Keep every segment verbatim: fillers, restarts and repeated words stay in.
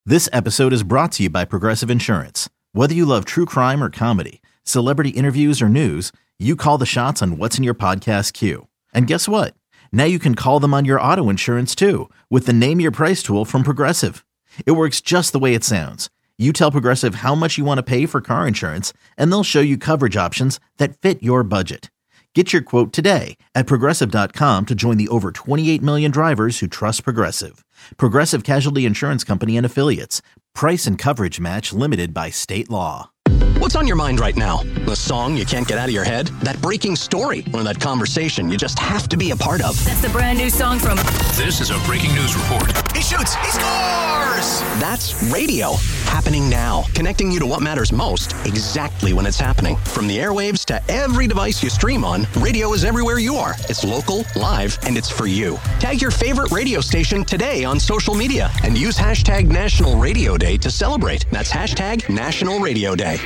This episode is brought to you by Progressive Insurance. Whether you love true crime or comedy, celebrity interviews or news, you call the shots on what's in your podcast queue. And guess what? Now you can call them on your auto insurance too with the Name Your Price tool from Progressive. It works just the way it sounds. You tell Progressive how much you want to pay for car insurance, and they'll show you coverage options that fit your budget. Get your quote today at Progressive dot com to join the over twenty-eight million drivers who trust Progressive. Progressive Casualty Insurance Company and Affiliates. Price and coverage match limited by state law. What's on your mind right now? The song you can't get out of your head? That breaking story? Or that conversation you just have to be a part of? That's the brand new song from... This is a breaking news report. He shoots! He scores! That's radio. Happening now. Connecting you to what matters most exactly when it's happening. From the airwaves to every device you stream on, radio is everywhere you are. It's local, live, and it's for you. Tag your favorite radio station today on social media and use hashtag National Radio Day to celebrate. That's hashtag National Radio Day.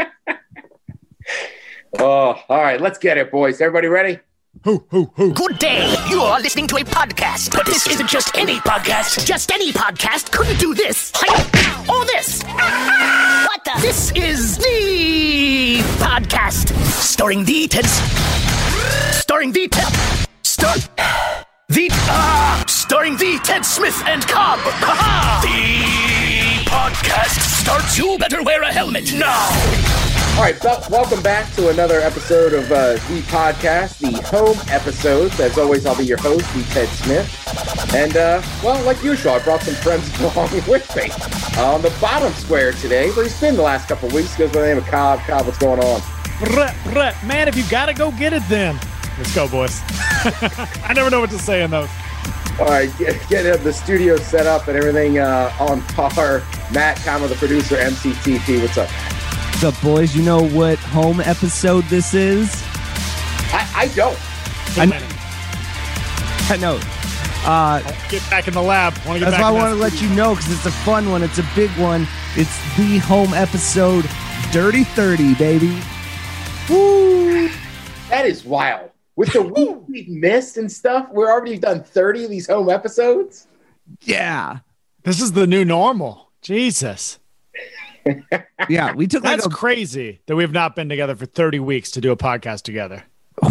Oh, all right, let's get it, boys. Everybody ready? Hoo, hoo, hoo. Good day. You are listening to a podcast. But this isn't just any podcast. Just any podcast couldn't do this. Or this. What the? This is the podcast. Starring the Teds. Starring the Ted. Star. The. Uh, starring the Ted Smith and Cobb. Ha-ha! The podcast starts. You better wear a helmet now. All right, so welcome back to another episode of uh, The Podcast, the home episodes. As always, I'll be your host, the Ted Smith. And, uh, well, like usual, I brought some friends along with me. Uh, on the bottom square today, where he's been the last couple of weeks, goes by the name of Cobb. Cobb, what's going on? Brett, Brett, man, if you gotta go, get it then. Let's go, boys. I never know what to say in those. All right, get, get the studio set up and everything uh, on par. Matt, comma, the producer, M C T P, what's up? What's up, boys? You know what home episode this is? I, I don't. I, I know. Uh, get back in the lab. Wanna get that's back why I in want to let you know, because it's a fun one. It's a big one. It's the home episode, Dirty thirty, baby. Woo! That is wild. With the week we've missed and stuff, we're already done thirty of these home episodes. Yeah. This is the new normal. Jesus. Yeah, we took That's like a- crazy that we've not been together for thirty weeks to do a podcast together.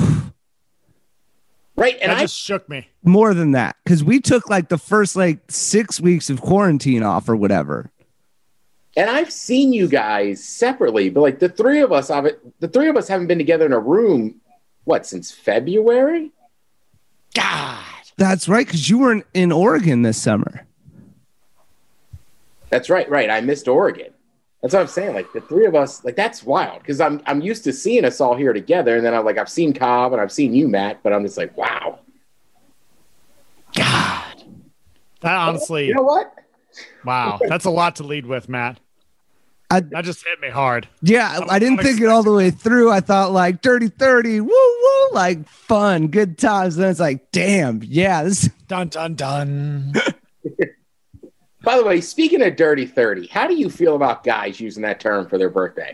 Right, and that I just shook me. More than that, because we took like the first like six weeks of quarantine off or whatever. And I've seen you guys separately, but like the three of us, the three of us haven't been together in a room, what, since February? God. That's right, because you were in, in Oregon this summer. That's right, right. I missed Oregon. That's what I'm saying. Like the three of us, like that's wild because I'm I'm used to seeing us all here together, and then I'm like I've seen Cobb and I've seen you, Matt, but I'm just like, wow, God, that honestly, you know what? Wow, that's a lot to lead with, Matt. I, that just hit me hard. Yeah, I, I didn't think it all the way through. I thought like Dirty thirty, woo woo, like fun, good times. Then it's like, damn, yeah, this dun dun dun. By the way, speaking of Dirty thirty, how do you feel about guys using that term for their birthday?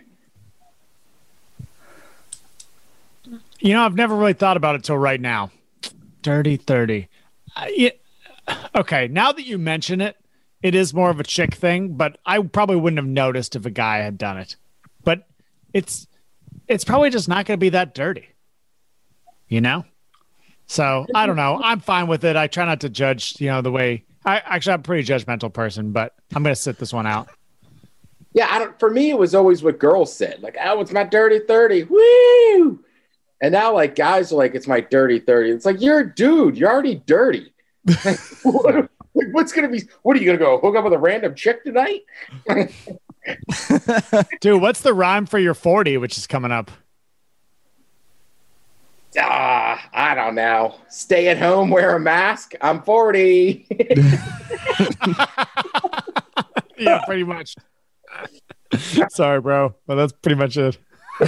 You know, I've never really thought about it till right now. Dirty thirty. Uh, yeah, okay, now that you mention it, it is more of a chick thing, but I probably wouldn't have noticed if a guy had done it. But it's it's probably just not going to be that dirty. You know? So, I don't know. I'm fine with it. I try not to judge, you know, the way... I actually, I'm a pretty judgmental person, but I'm going to sit this one out. Yeah, I don't. For me, it was always what girls said. Like, oh, it's my dirty thirty. Woo! And now, like, guys are like, it's my dirty thirty. It's like, you're a dude. You're already dirty. Like, what, what's going to be, what are you going to go hook up with a random chick tonight? Dude, what's the rhyme for your forty, which is coming up? Ah, I don't know. Stay at home, wear a mask. I'm forty. Yeah, pretty much. Sorry, bro, but that's pretty much it.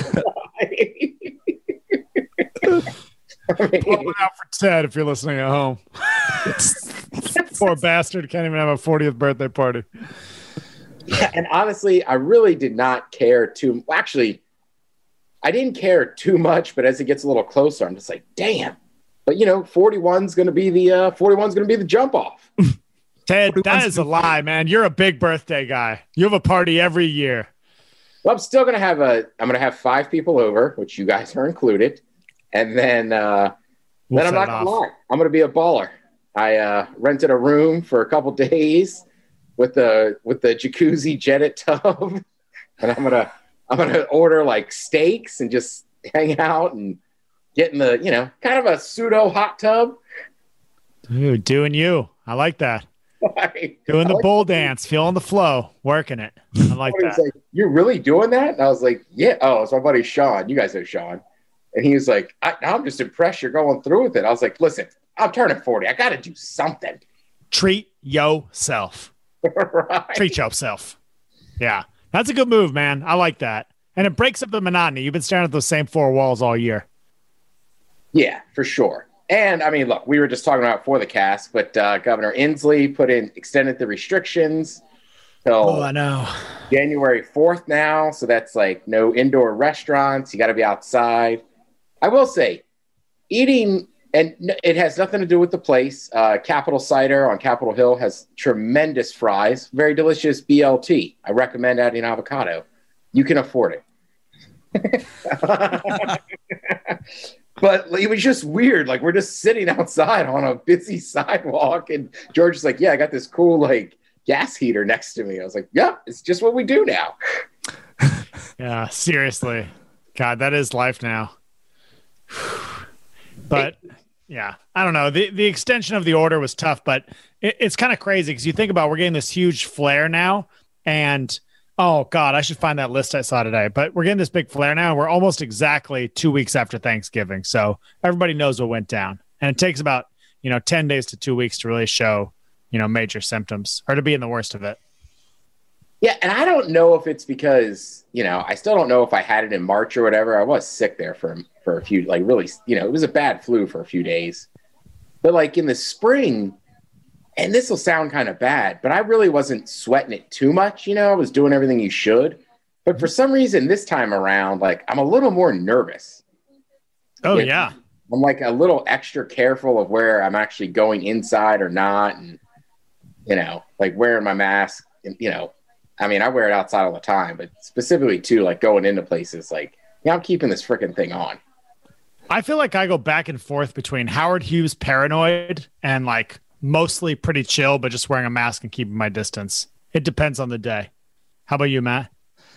Pull it out for Ted if you're listening at home. Poor bastard can't even have a fortieth birthday party. Yeah, and honestly, I really did not care too. Well, actually, I didn't care too much, but as it gets a little closer, I'm just like, damn. But you know, forty-one's going to be the uh, forty-one's going to be the jump off. Ted, that is a lie, man. You're a big birthday guy. You have a party every year. Well, I'm still gonna have a. I'm gonna have five people over, which you guys are included, and then uh, We'll then I'm set not it gonna off. lie. I'm gonna be a baller. I uh, rented a room for a couple days with the with the jacuzzi jetted tub, and I'm gonna I'm gonna order like steaks and just hang out and get in the you know kind of a pseudo hot tub. Dude, doing you. I like that. Like, Doing I the like- bull dance, feeling the flow, working it. I like He's that. like, "You're really doing that?" And I was like, "Yeah." Oh, it's my buddy Sean. You guys know Sean. And he was like, I, "I'm just impressed you're going through with it." I was like, "Listen, I'm turning forty. I got to do something." Treat yourself. Right? Treat yourself. Yeah. That's a good move, man. I like that. And it breaks up the monotony. You've been staring at those same four walls all year. Yeah, for sure. And I mean, look, we were just talking about it for the cast, but uh, Governor Inslee put in extended the restrictions till Oh, I know. January fourth now. So that's like no indoor restaurants. You got to be outside. I will say, eating, and n- it has nothing to do with the place. Uh, Capitol Cider on Capitol Hill has tremendous fries, very delicious B L T. I recommend adding avocado. You can afford it. But it was just weird. Like, we're just sitting outside on a busy sidewalk, and George is like, "Yeah, I got this cool like gas heater next to me." I was like, "Yeah, it's just what we do now." Yeah, seriously. God, that is life now. But yeah, I don't know. The the extension of the order was tough, but it, it's kind of crazy because you think about we're getting this huge flare now, and oh God, I should find that list I saw today. But we're getting this big flare now, and we're almost exactly two weeks after Thanksgiving, so everybody knows what went down, and it takes about you know ten days to two weeks to really show you know major symptoms or to be in the worst of it. Yeah, and I don't know if it's because, you know, I still don't know if I had it in March or whatever. I was sick there for for a few, like really, you know, it was a bad flu for a few days. But like in the spring, and this will sound kind of bad, but I really wasn't sweating it too much. You know, I was doing everything you should. But for some reason this time around, like I'm a little more nervous. Oh, Yeah. yeah. I'm like a little extra careful of where I'm actually going inside or not. And, you know, like wearing my mask and, you know, I mean, I wear it outside all the time, but specifically too, like going into places, like, yeah, I'm keeping this freaking thing on. I feel like I go back and forth between Howard Hughes paranoid and like mostly pretty chill, but just wearing a mask and keeping my distance. It depends on the day. How about you, Matt?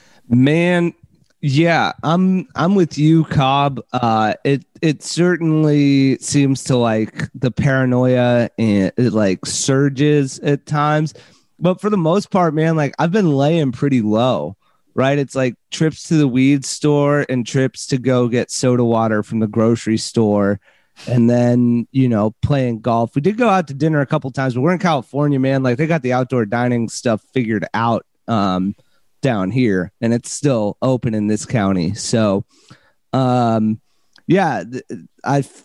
Man, yeah, I'm I'm with you, Cobb. Uh, it it certainly seems to like the paranoia and it like surges at times, but for the most part, man, like I've been laying pretty low. Right, it's like trips to the weed store and trips to go get soda water from the grocery store, and then you know playing golf. We did go out to dinner a couple times, but we're in California, man. Like they got the outdoor dining stuff figured out. Um, down here, and it's still open in this county. So, um, yeah, th- I, f-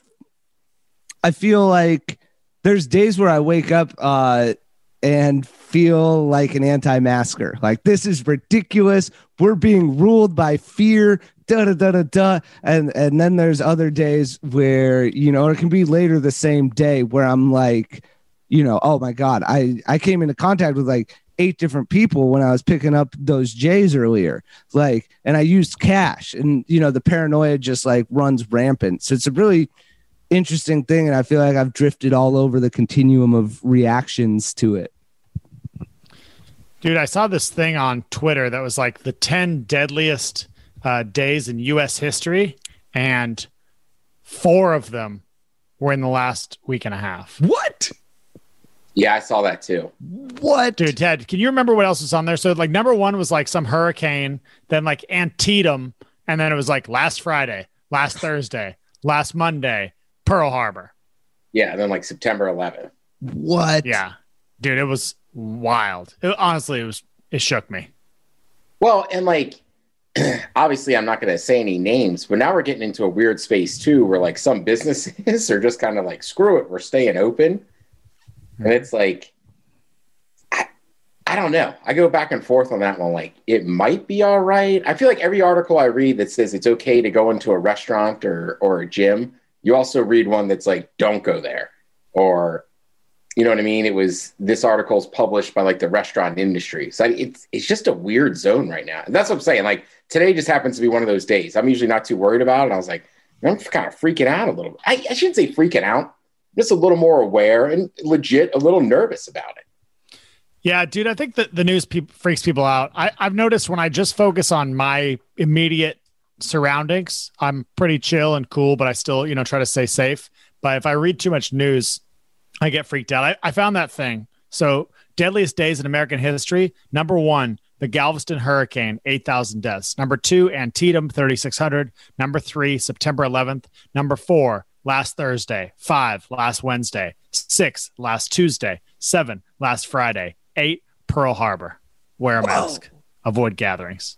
I feel like there's days where I wake up, uh, and feel like an anti-masker. Like this is ridiculous. We're being ruled by fear. Da da da da da. And and then there's other days where you know it can be later the same day where I'm like, you know, oh my God, I I came into contact with like eight different people when I was picking up those J's earlier, like, and I used cash, and you know the paranoia just like runs rampant. So it's a really interesting thing, and I feel like I've drifted all over the continuum of reactions to it. Dude, I saw this thing on Twitter that was like the ten deadliest uh, days in U S history, and four of them were in the last week and a half. What? Yeah, I saw that too. What? Dude, Ted, can you remember what else was on there? So like number one was like some hurricane, then like Antietam, and then it was like last Friday, last Thursday, last Monday, Pearl Harbor. Yeah, and then like September eleventh. What? Yeah. Dude, it was wild. It, honestly, it was it shook me. Well, and like obviously I'm not going to say any names, but now we're getting into a weird space too where like some businesses are just kind of like, screw it, we're staying open. And it's like, I, I don't know. I go back and forth on that one. Like, it might be all right. I feel like every article I read that says it's okay to go into a restaurant or, or a gym, you also read one that's like, don't go there. Or you know what I mean? It was, this article is published by like the restaurant industry. So it's, it's just a weird zone right now. And that's what I'm saying. Like today just happens to be one of those days. I'm usually not too worried about it. And I was like, I'm kind of freaking out a little bit. I, I shouldn't say freaking out. I'm just a little more aware and legit a little nervous about it. Yeah, dude, I think that the news pe- freaks people out. I, I've noticed when I just focus on my immediate surroundings, I'm pretty chill and cool, but I still, you know, try to stay safe. But if I read too much news, I get freaked out. I, I found that thing. So deadliest days in American history. Number one, the Galveston hurricane, eight thousand deaths. Number two, Antietam, thirty-six hundred. Number three, September eleventh. Number four, last Thursday. Five, last Wednesday. Six, last Tuesday. Seven, last Friday. Eight, Pearl Harbor. Wear a mask. Whoa. Avoid gatherings.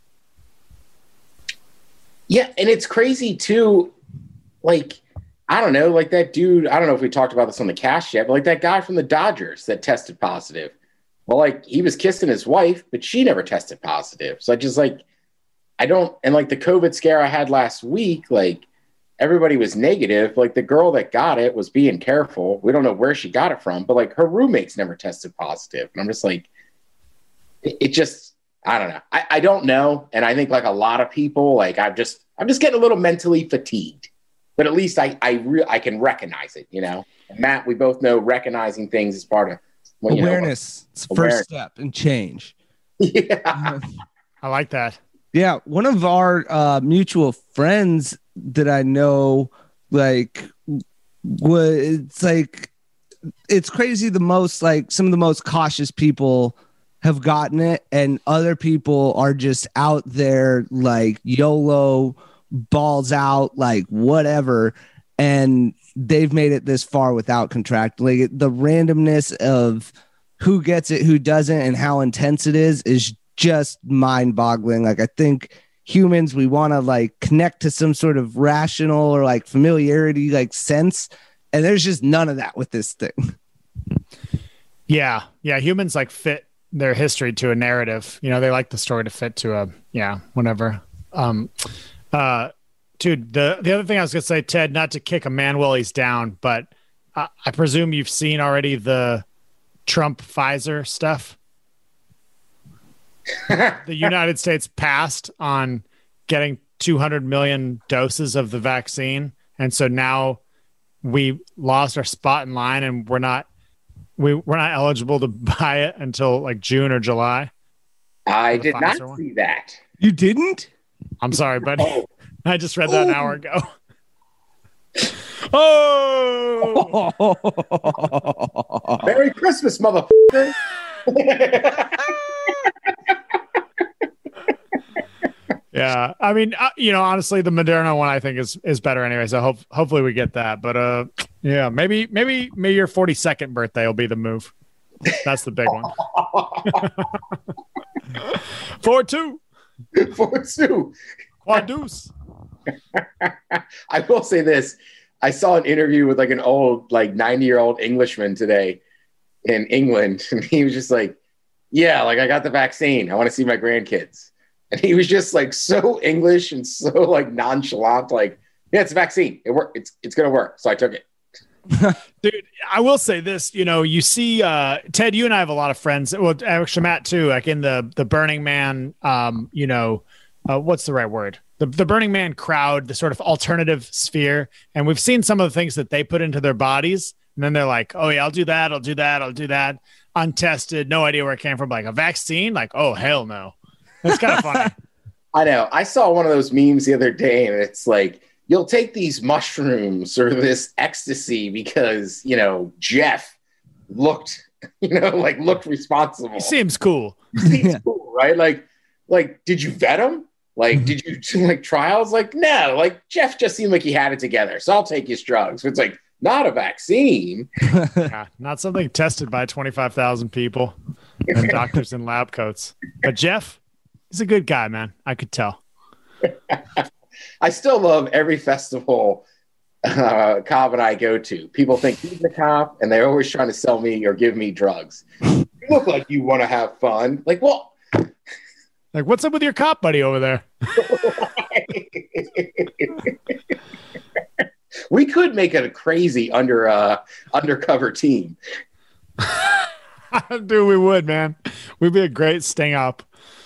Yeah, and it's crazy too. Like, I don't know, like that dude, I don't know if we talked about this on the cast yet, but like that guy from the Dodgers that tested positive. Well, like he was kissing his wife, but she never tested positive. So I just like, I don't, and like the COVID scare I had last week, like everybody was negative. Like the girl that got it was being careful. We don't know where she got it from, but like her roommates never tested positive. And I'm just like, it, it just, I don't know. I, I don't know. And I think like a lot of people, like I'm just, I'm just getting a little mentally fatigued. But at least I I, re- I can recognize it, you know. And Matt, we both know recognizing things is part of well, you awareness. Know, it's the first step in change. Yeah, I like that. Yeah, one of our uh, mutual friends that I know, like, was it's like it's crazy. The most like some of the most cautious people have gotten it, and other people are just out there like YOLO. Balls out, like whatever, and they've made it this far without contract. Like the randomness of who gets it, who doesn't, and how intense it is is just mind-boggling. Like I think humans, we want to like connect to some sort of rational or like familiarity, like sense, and there's just none of that with this thing. Yeah, yeah, humans like fit their history to a narrative. You know, they like the story to fit to a yeah, whatever. Um, Uh, dude, the, the other thing I was going to say, Ted, not to kick a man while he's down, but I, I presume you've seen already the Trump Pfizer stuff. The United States passed on getting two hundred million doses of the vaccine. And so now we lost our spot in line and we're not, we, we're not eligible to buy it until like June or July. I did Pfizer not one. see that. You didn't? I'm sorry, buddy. Oh. I just read that an hour ago. Oh! Merry Christmas, motherfucker! Yeah, I mean, uh, you know, honestly, the Moderna one I think is is better anyway. So hope, hopefully we get that. But uh, yeah, maybe maybe maybe your forty-second birthday will be the move. That's the big one. Four two. Four two. Quadus. I will say this. I saw an interview with like an old, like ninety year old Englishman today in England. And he was just like, yeah, like I got the vaccine. I want to see my grandkids. And he was just like so English and so like nonchalant, like, yeah, it's a vaccine. It work. It's, it's going to work. So I took it. Dude, I will say this, you know, you see, uh, Ted, you and I have a lot of friends. Well, actually Matt too, like in the, the Burning Man, um, you know, uh, what's the right word? The, the Burning Man crowd, the sort of alternative sphere. And we've seen some of the things that they put into their bodies. And then they're like, oh yeah, I'll do that. I'll do that. I'll do that. Untested. No idea where it came from. Like a vaccine. Like, oh, hell no. It's kind of funny. I know. I saw one of those memes the other day and it's like, you'll take these mushrooms or this ecstasy because, you know, Jeff looked, you know, like looked responsible. He seems cool. Seems cool, right? Like, like, did you vet him? Like, did you do like trials? Like, no, like Jeff just seemed like he had it together. So I'll take his drugs. It's like, not a vaccine. Yeah, not something tested by twenty-five thousand people and doctors in lab coats. But Jeff, he's a good guy, man. I could tell. I still love every festival uh, Cobb and I go to. People think he's a cop, and they're always trying to sell me or give me drugs. You look like you want to have fun. Like, well, like, what's up with your cop buddy over there? We could make it a crazy under uh, undercover team. Dude, we would, man. We'd be a great sting up.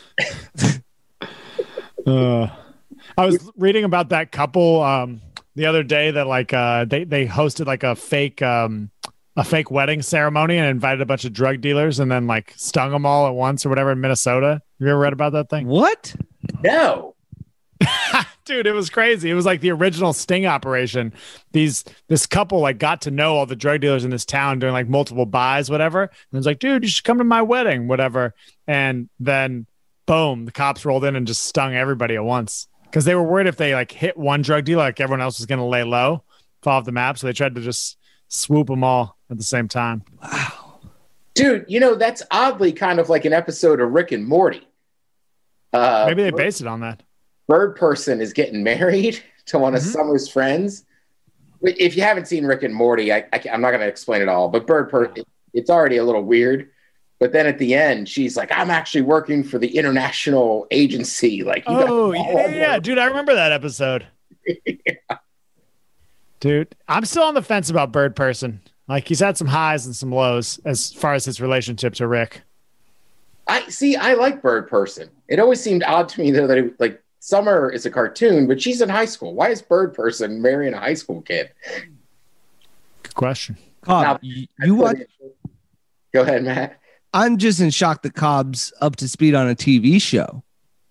uh, I was reading about that couple um, the other day that like uh, they they hosted like a fake um, a fake wedding ceremony and invited a bunch of drug dealers and then like stung them all at once or whatever in Minnesota. Have you ever read about that thing? What? No. Dude, it was crazy. It was like the original sting operation. These this couple like got to know all the drug dealers in this town doing like multiple buys, whatever. And it was like, dude, you should come to my wedding, whatever. And then boom, the cops rolled in and just stung everybody at once because they were worried if they like hit one drug dealer, like everyone else was going to lay low, fall off the map. So they tried to just swoop them all at the same time. Wow. Dude, you know, that's oddly kind of like an episode of Rick and Morty. Uh, Maybe they based it on that. Bird Person is getting married to one of mm-hmm. Summer's friends. If you haven't seen Rick and Morty, I, I, I'm not going to explain it all, but Bird Person, it's already a little weird. But then at the end, she's like, I'm actually working for the international agency. Like, you oh, yeah, yeah, dude, I remember that episode. Yeah. Dude, I'm still on the fence about Bird Person. Like, he's had some highs and some lows as far as his relationship to Rick. I see. I like Bird Person. It always seemed odd to me, though, that it, like, Summer is a cartoon, but she's in high school. Why is Bird Person marrying a high school kid? Good question. Cobb, now, you, you watch? Go ahead, Matt. I'm just in shock that Cobb's up to speed on a T V show.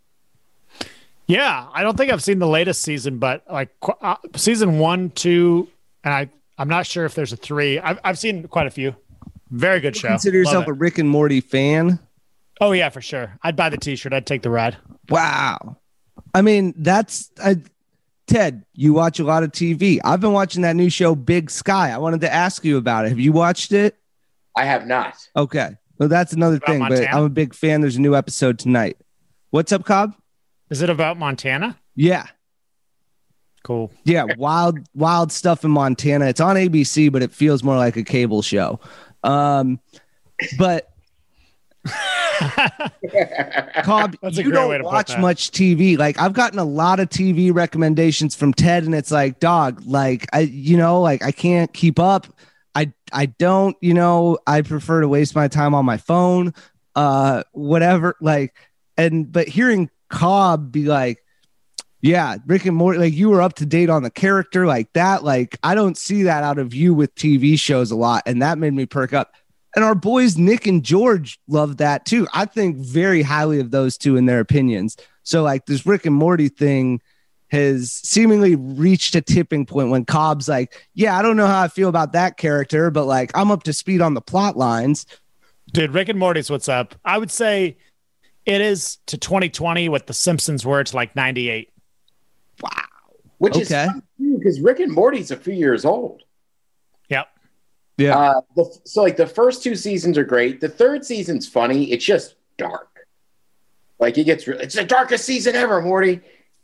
Yeah, I don't think I've seen the latest season, but like uh, season one, two, and I, I'm not sure if there's a three. I've I've seen quite a few. Very good you show. Consider yourself a Rick and Morty fan? Oh yeah, for sure. I'd buy the T-shirt. I'd take the ride. Wow. I mean, that's I, Ted. You watch a lot of T V. I've been watching that new show, Big Sky. I wanted to ask you about it. Have you watched it? I have not. Okay. Well, that's another about thing, Montana? But I'm a big fan. There's a new episode tonight. What's up, Cobb? Is it about Montana? Yeah. Cool. Yeah, wild, wild stuff in Montana. It's on A B C, but it feels more like a cable show. Um, but Cobb, That's a you great way to don't put watch that. much T V. Like, I've gotten a lot of T V recommendations from Ted, and it's like, dog, like I, you know, like I can't keep up. I, I don't, you know, I prefer to waste my time on my phone, uh, whatever. Like, and but hearing Cobb be like, yeah, Rick and Morty, like you were up to date on the character like that. Like, I don't see that out of you with T V shows a lot, and that made me perk up. And our boys, Nick and George, love that too. I think very highly of those two in their opinions. So like this Rick and Morty thing has seemingly reached a tipping point when Cobb's like, yeah, I don't know how I feel about that character, but like I'm up to speed on the plot lines. Dude, Rick and Morty's what's up. I would say it is to twenty twenty what the Simpsons were to like ninety-eight. Wow. Which Okay. is because Rick and Morty's a few years old. Yep. Yeah. Uh, the, so like the first two seasons are great. The third season's funny. It's just dark. Like it gets really, it's the darkest season ever, Morty.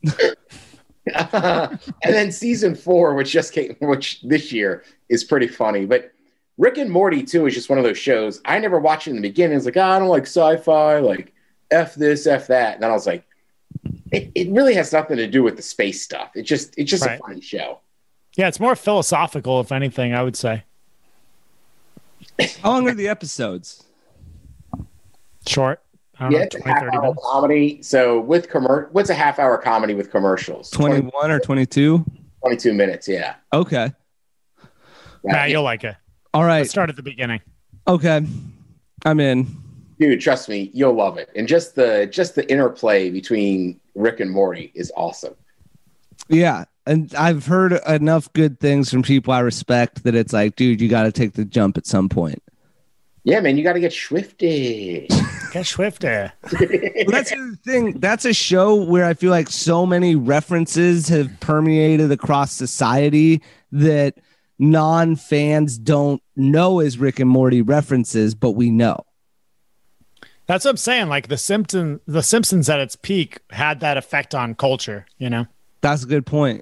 And then season four, which just came, which this year is pretty funny. But Rick and Morty too is just one of those shows. I never watched it in the beginning. It's like, oh, I don't like sci-fi, like F this, F that. And then I was like, it, it really has nothing to do with the space stuff. It just it's just Right. a funny show. Yeah, it's more philosophical, if anything, I would say. How long are the episodes? Short. I don't Yeah, know, it's a twenty, half thirty hour minutes. comedy. So with commer, what's a half hour comedy with commercials? twenty-one or twenty-two? twenty-two minutes. Yeah. Okay. Nah, Yeah. you'll like it. All right. Let's start at the beginning. Okay. I'm in. Dude, trust me, you'll love it. And just the just the interplay between Rick and Morty is awesome. Yeah. And I've heard enough good things from people I respect that it's like, dude, you got to take the jump at some point. Yeah, man, you got to get swifty. Get swifty. Well, that's the other thing. That's a show where I feel like so many references have permeated across society that non-fans don't know as Rick and Morty references, but we know. That's what I'm saying. Like the Simpsons, the Simpsons at its peak had that effect on culture, you know? That's a good point.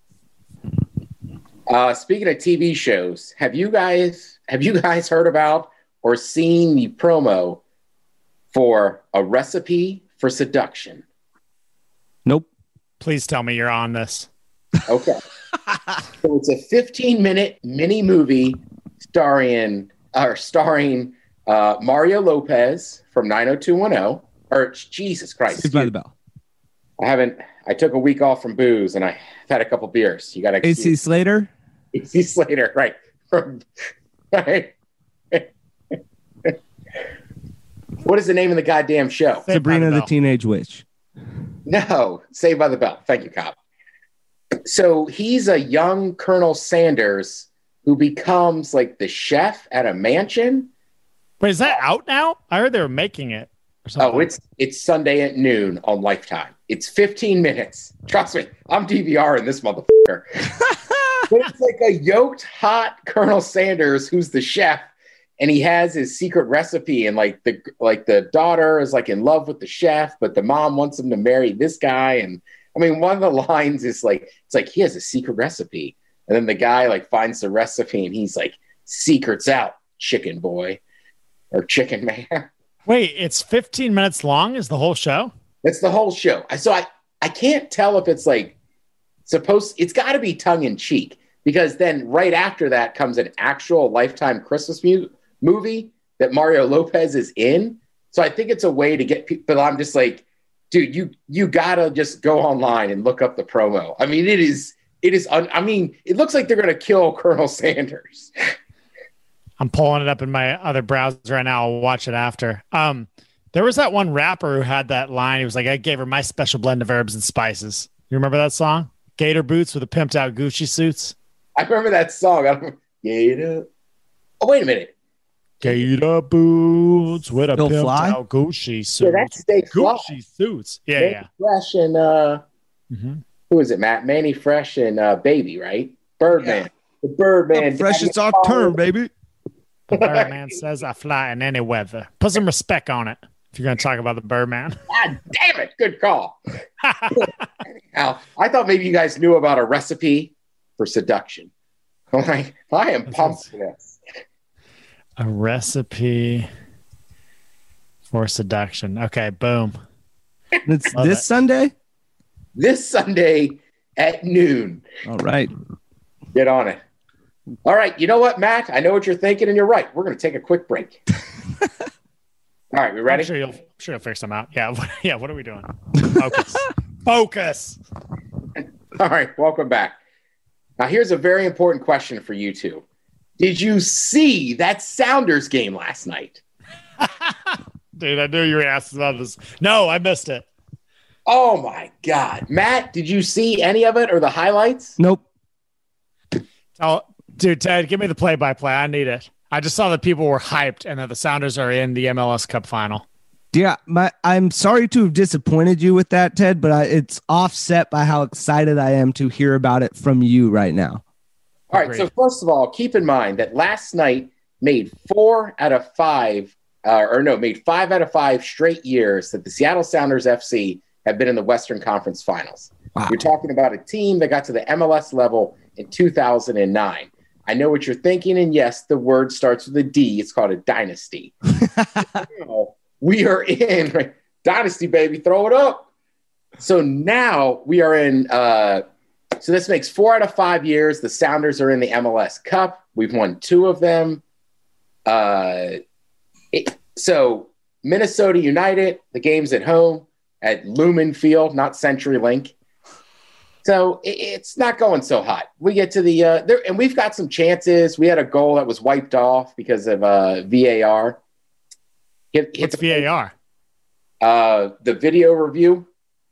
Uh, speaking of T V shows, have you guys have you guys heard about or seen the promo for A Recipe for Seduction? Nope. Please tell me you're on this. Okay. So it's a fifteen minute mini movie starring are starring uh, Mario Lopez from nine oh two one oh. Or Jesus Christ. Saved by the Bell. I haven't. I took a week off from booze and I've had a couple beers. You got to. A C Slater. A C Slater, right? From right. What is the name of the goddamn show? Sabrina the, the Teenage Witch. No, Saved by the Bell. Thank you, Cop. So he's a young Colonel Sanders who becomes like the chef at a mansion. Wait, is that out now? I heard they were making it. Oh, it's it's Sunday at noon on Lifetime. It's fifteen minutes. Trust me, I'm DVRing this motherfucker. But it's like a yoked hot Colonel Sanders who's the chef, and he has his secret recipe, and like the like the daughter is like in love with the chef, but the mom wants him to marry this guy. And I mean, one of the lines is like, it's like he has a secret recipe, and then the guy like finds the recipe, and he's like, "Secrets out, chicken boy," or chicken man. Wait, it's fifteen minutes long? Is the whole show? That's the whole show. So I, I can't tell if it's like supposed, it's got to be tongue in cheek, because then right after that comes an actual Lifetime Christmas mu- movie that Mario Lopez is in. So I think it's a way to get people, but I'm just like, dude, you, you gotta just go online and look up the promo. I mean, it is, it is, un- I mean, it looks like they're going to kill Colonel Sanders. I'm pulling it up in my other browser right now. I'll watch it after. Um, there was that one rapper who had that line. He was like, I gave her my special blend of herbs and spices. You remember that song? Gator boots with the pimped out Gucci suits. I remember that song. I don't, Gator. Oh, wait a minute. Gator boots with a Still pimped fly? out Gucci suits. Yeah, that's Stay Fly. Gucci suits. Yeah, Manny yeah. Fresh and, uh, Mm-hmm. who is it, Matt? Manny Fresh and uh, Baby, right? Birdman. Yeah. The Birdman. Fresh, it's our turn, baby. The Birdman says I fly in any weather. Put some respect on it if you're going to talk about the Birdman. God damn it. Good call. Anyhow, I thought maybe you guys knew about a recipe for seduction. I'm like, I am pumped for this. A recipe for seduction. Okay, boom. It's Love this it. Sunday? This Sunday at noon. All right. Get on it. All right. You know what, Matt? I know what you're thinking, and you're right. We're going to take a quick break. All right. We ready? I'm sure you'll, I'm sure you'll figure some out. Yeah. What, yeah. What are we doing? Focus. Focus. All right. Welcome back. Now, here's a very important question for you two. Did you see that Sounders game last night? Dude, I knew you were asking about this. No, I missed it. Oh, my God. Matt, did you see any of it or the highlights? Nope. Oh, dude, Ted, give me the play-by-play. I need it. I just saw that people were hyped and that the Sounders are in the M L S Cup final. Yeah, my I'm sorry to have disappointed you with that, Ted, but I, it's offset by how excited I am to hear about it from you right now. All right. So first of all, keep in mind that last night made four out of five, uh, or no, made five out of five straight years that the Seattle Sounders F C have been in the Western Conference Finals. Wow. You're talking about a team that got to the M L S level in two thousand nine. I know what you're thinking, and yes, the word starts with a D. It's called a dynasty. We are in right? Dynasty, baby. Throw it up. So now we are in. Uh, so this makes four out of five years. The Sounders are in the M L S Cup. We've won two of them. Uh, it, so Minnesota United, the game's at home at Lumen Field, not CenturyLink. So it, it's not going so hot. We get to the uh, there, and we've got some chances. We had a goal that was wiped off because of uh, V A R. Hit, hit What's the, V A R? Uh, the video review.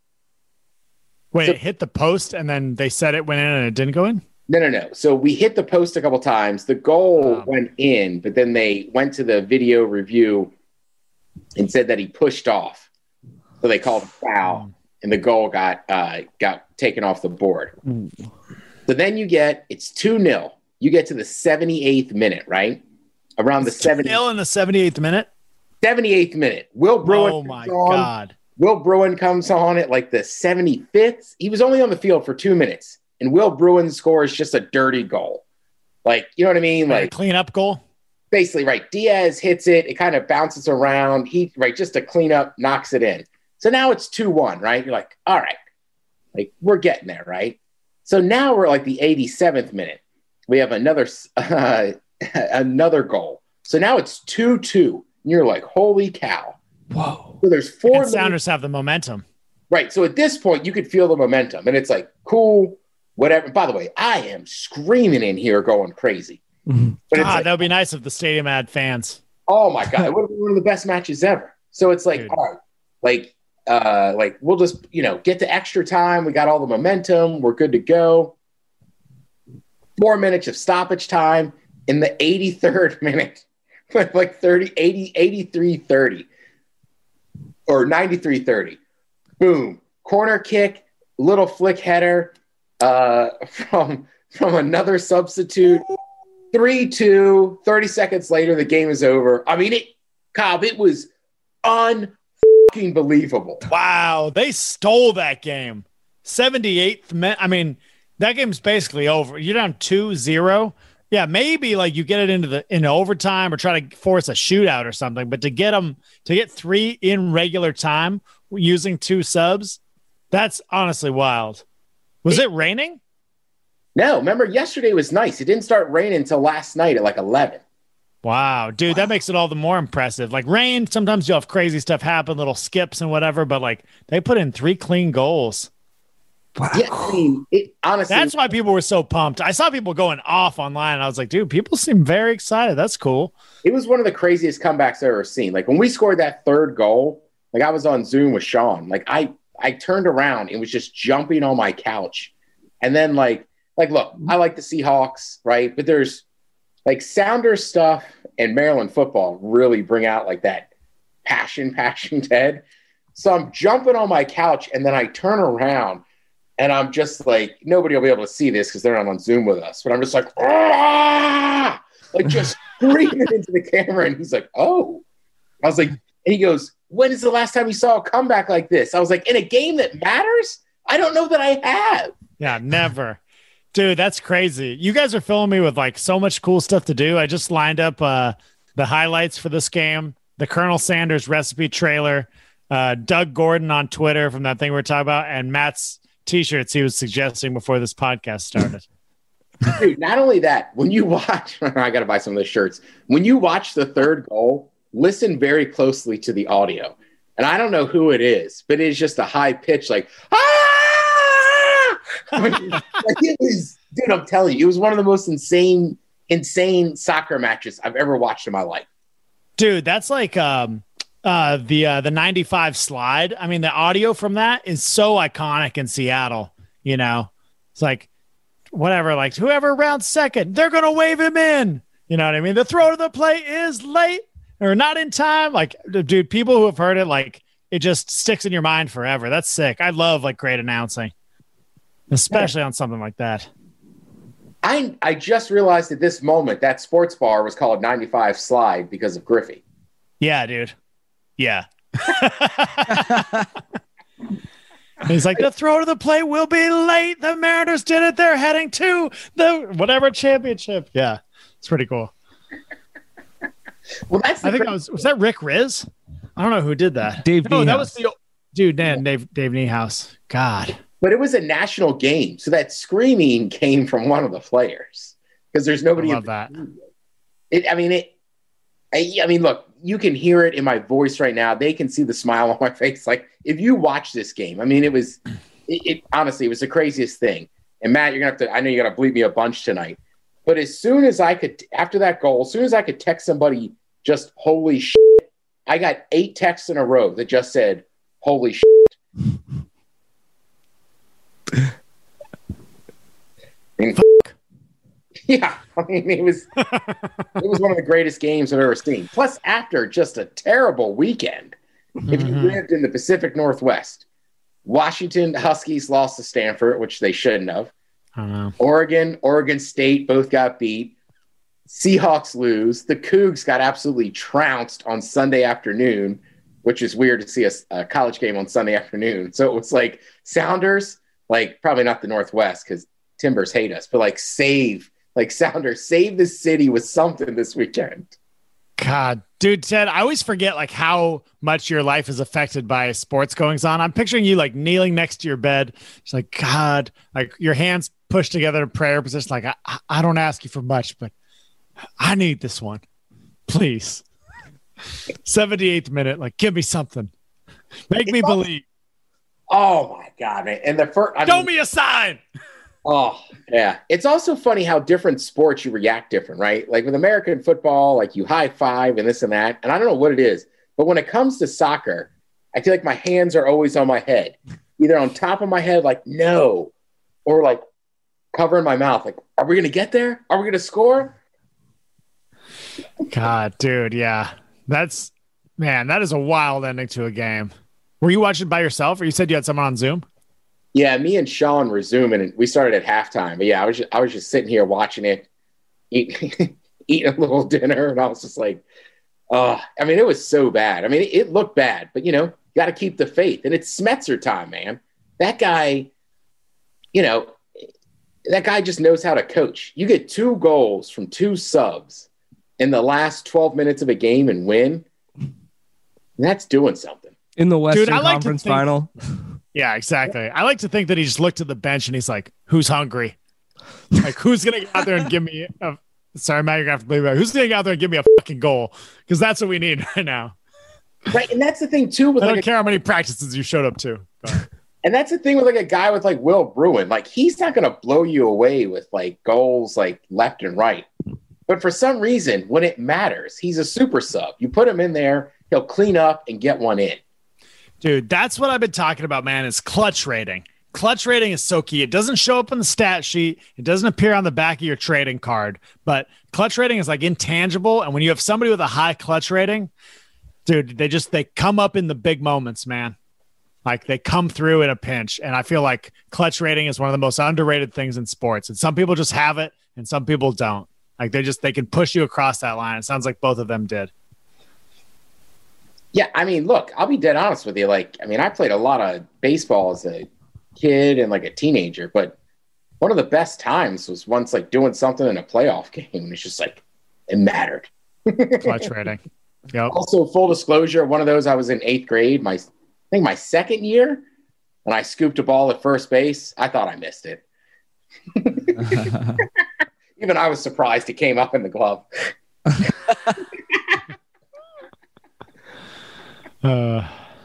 Wait, So- it hit the post and then they said it went in and it didn't go in? No, no, no. So we hit the post a couple times. The goal Um, went in, but then they went to the video review and said that he pushed off. So they called a foul, and the goal got uh, got taken off the board. So then you get it's two nil. You get to the seventy-eighth minute, right? Around the seventy, Still in the seventy-eighth minute? seventy-eighth minute. Will Bruin Oh my comes on. God. Will Bruin comes on at like the seventy-fifth. He was only on the field for two minutes, and Will Bruin scores just a dirty goal. Like, you know what I mean? Like Like, clean up goal? basically, right. Diaz hits it. It kind of bounces around. He, right, just to clean up, knocks it in. So now it's two one, right? You're like, all right, like we're getting there, right? So now we're like the eighty-seventh minute. We have another uh, another goal. So now it's two two. And you're like, holy cow. Whoa. So there's four And Sounders have the momentum. Right. So at this point, you could feel the momentum. And it's like, cool, whatever. By the way, I am screaming in here going crazy. Mm-hmm. But it's God, like, that would be nice if the stadium had fans. oh, my God. It would have been one of the best matches ever. So it's like, Dude. all right, like, uh, like we'll just, you know, get to extra time. We got all the momentum. We're good to go. Four minutes of stoppage time in the eighty-third minute. like thirty, eighty, eighty-three thirty or ninety-three thirty. Boom. Corner kick, little flick header uh, from, from another substitute. three two, thirty seconds later, the game is over. I mean, it, Cobb, it was unbelievable. Wow, they stole that game. seventy-eighth minute. I mean, that game's basically over. You're down two zero. Yeah, maybe like you get it into the into overtime or try to force a shootout or something. But to get them to get three in regular time using two subs, that's honestly wild. Was it, it raining? No, remember yesterday was nice. It didn't start raining until last night at like eleven. Wow, dude, wow. That makes it all the more impressive. Like rain, sometimes you'll have crazy stuff happen, little skips and whatever, but like they put in three clean goals. Wow. Yeah, I mean, it, honestly, that's why people were so pumped. I saw people going off online, and I was like, dude, people seem very excited. That's cool. It was one of the craziest comebacks I've ever seen. Like when we scored that third goal, like I was on Zoom with Sean. Like I, I turned around and was just jumping on my couch, and then like, like look, I like the Seahawks, right? But there's like Sounders stuff and Maryland football really bring out like that passion, passion, Ted. So I'm jumping on my couch, and then I turn around. And I'm just like, nobody will be able to see this because they're not on Zoom with us. But I'm just like, ah! Like just screaming into the camera. And he's like, oh. I was like, and he goes, when is the last time you saw a comeback like this? I was like, in a game that matters? I don't know that I have. Yeah, never. Dude, that's crazy. You guys are filling me with like so much cool stuff to do. I just lined up uh, the highlights for this game, the Colonel Sanders recipe trailer, uh, Doug Gordon on Twitter from that thing we were talking about, and Matt's T-shirts he was suggesting before this podcast started. Dude, not only that, when you watch, I got to buy some of those shirts. When you watch the third goal, listen very closely to the audio. And I don't know who it is, but it's just a high pitch, like, ah! like it was, dude, I'm telling you, it was one of the most insane, insane soccer matches I've ever watched in my life. Dude, that's like, um, Uh, the uh, the ninety-five slide. I mean, the audio from that is so iconic in Seattle. You know, it's like whatever, like whoever rounds second, they're gonna wave him in. You know what I mean? The throw to the plate is late or not in time. Like, dude, people who have heard it, like it just sticks in your mind forever. That's sick. I love like great announcing, especially on something like that. I I just realized at this moment that sports bar was called ninety-five Slide because of Griffey. Yeah, dude. Yeah. He's like, the throw to the plate will be late. The Mariners did it. They're heading to the whatever championship. Yeah. It's pretty cool. Well, that's I think that was, was that Rick Riz? I don't know who did that. Dave No, Niehaus. that was the dude, Dan, Dave, Dave Niehaus. God. But it was a national game. So that screaming came from one of the players because there's nobody. I love in that. It, I mean, it, I, I mean, look, you can hear it in my voice right now. They can see the smile on my face. Like if you watch this game, I mean, it was, it, it honestly, it was the craziest thing. And Matt, you're going to have to, I know you're going to bleep me a bunch tonight, but as soon as I could, after that goal, as soon as I could text somebody just holy shit, I got eight texts in a row that just said, holy shit. And, yeah, I mean, it was it was one of the greatest games I've ever seen. Plus, after just a terrible weekend, mm-hmm. if you lived in the Pacific Northwest, Washington Huskies lost to Stanford, which they shouldn't have. I don't know. Oregon, Oregon State both got beat. Seahawks lose. The Cougs got absolutely trounced on Sunday afternoon, which is weird to see a, a college game on Sunday afternoon. So it was like Sounders, like probably not the Northwest because Timbers hate us, but like save. Like Sounders, save the city with something this weekend. God, dude, Ted, I always forget like how much your life is affected by sports goings on. I'm picturing you like kneeling next to your bed. It's like, God, like your hands pushed together in prayer position. Like, I, I don't ask you for much, but I need this one. Please. seventy-eighth minute. Like, give me something. Make me believe. Oh, my God, man. And the first. I Show mean, me a sign. Oh, yeah. It's also funny how different sports you react different, right? Like with American football, like you high five and this and that. And I don't know what it is, but when it comes to soccer, I feel like my hands are always on my head, either on top of my head, like no, or like covering my mouth. Like, are we going to get there? Are we going to score? God, dude. Yeah. That's, man, that is a wild ending to a game. Were you watching by yourself or you said you had someone on Zoom? Yeah, me and Sean were Zooming, and we started at halftime. But yeah, I was just, I was just sitting here watching it, eating, eating a little dinner, and I was just like, oh, I mean, it was so bad. I mean, it, it looked bad, but, you know, you got to keep the faith. And it's Smetzer time, man. That guy, you know, that guy just knows how to coach. You get two goals from two subs in the last twelve minutes of a game and win. And that's doing something. In the Western Dude, I like to Conference think- Final. Yeah, exactly. I like to think that he just looked at the bench and he's like, who's hungry? Like, who's going to get out there and give me a – sorry, Matt, you're going to have to believe that. Who's going to get out there and give me a fucking goal? Because that's what we need right now. Right, and that's the thing, too. With I like don't a, care how many practices you showed up to. But. And that's the thing with like a guy with like Will Bruin. Like, he's not going to blow you away with like goals like left and right. But for some reason, when it matters, he's a super sub. You put him in there, he'll clean up and get one in. Dude, that's what I've been talking about, man, is clutch rating. Clutch rating is so key. It doesn't show up on the stat sheet. It doesn't appear on the back of your trading card. But clutch rating is like intangible. And when you have somebody with a high clutch rating, dude, they just they come up in the big moments, man. Like they come through in a pinch. And I feel like clutch rating is one of the most underrated things in sports. And some people just have it and some people don't. Like they just they can push you across that line. It sounds like both of them did. Yeah, I mean, look, I'll be dead honest with you. Like, I mean, I played a lot of baseball as a kid and like a teenager, but one of the best times was once like doing something in a playoff game. And it's just like, it mattered. Clutch rating. Yep. Also, full disclosure, one of those I was in eighth grade, my I think my second year, and I scooped a ball at first base. I thought I missed it. Even I was surprised it came up in the glove. Uh,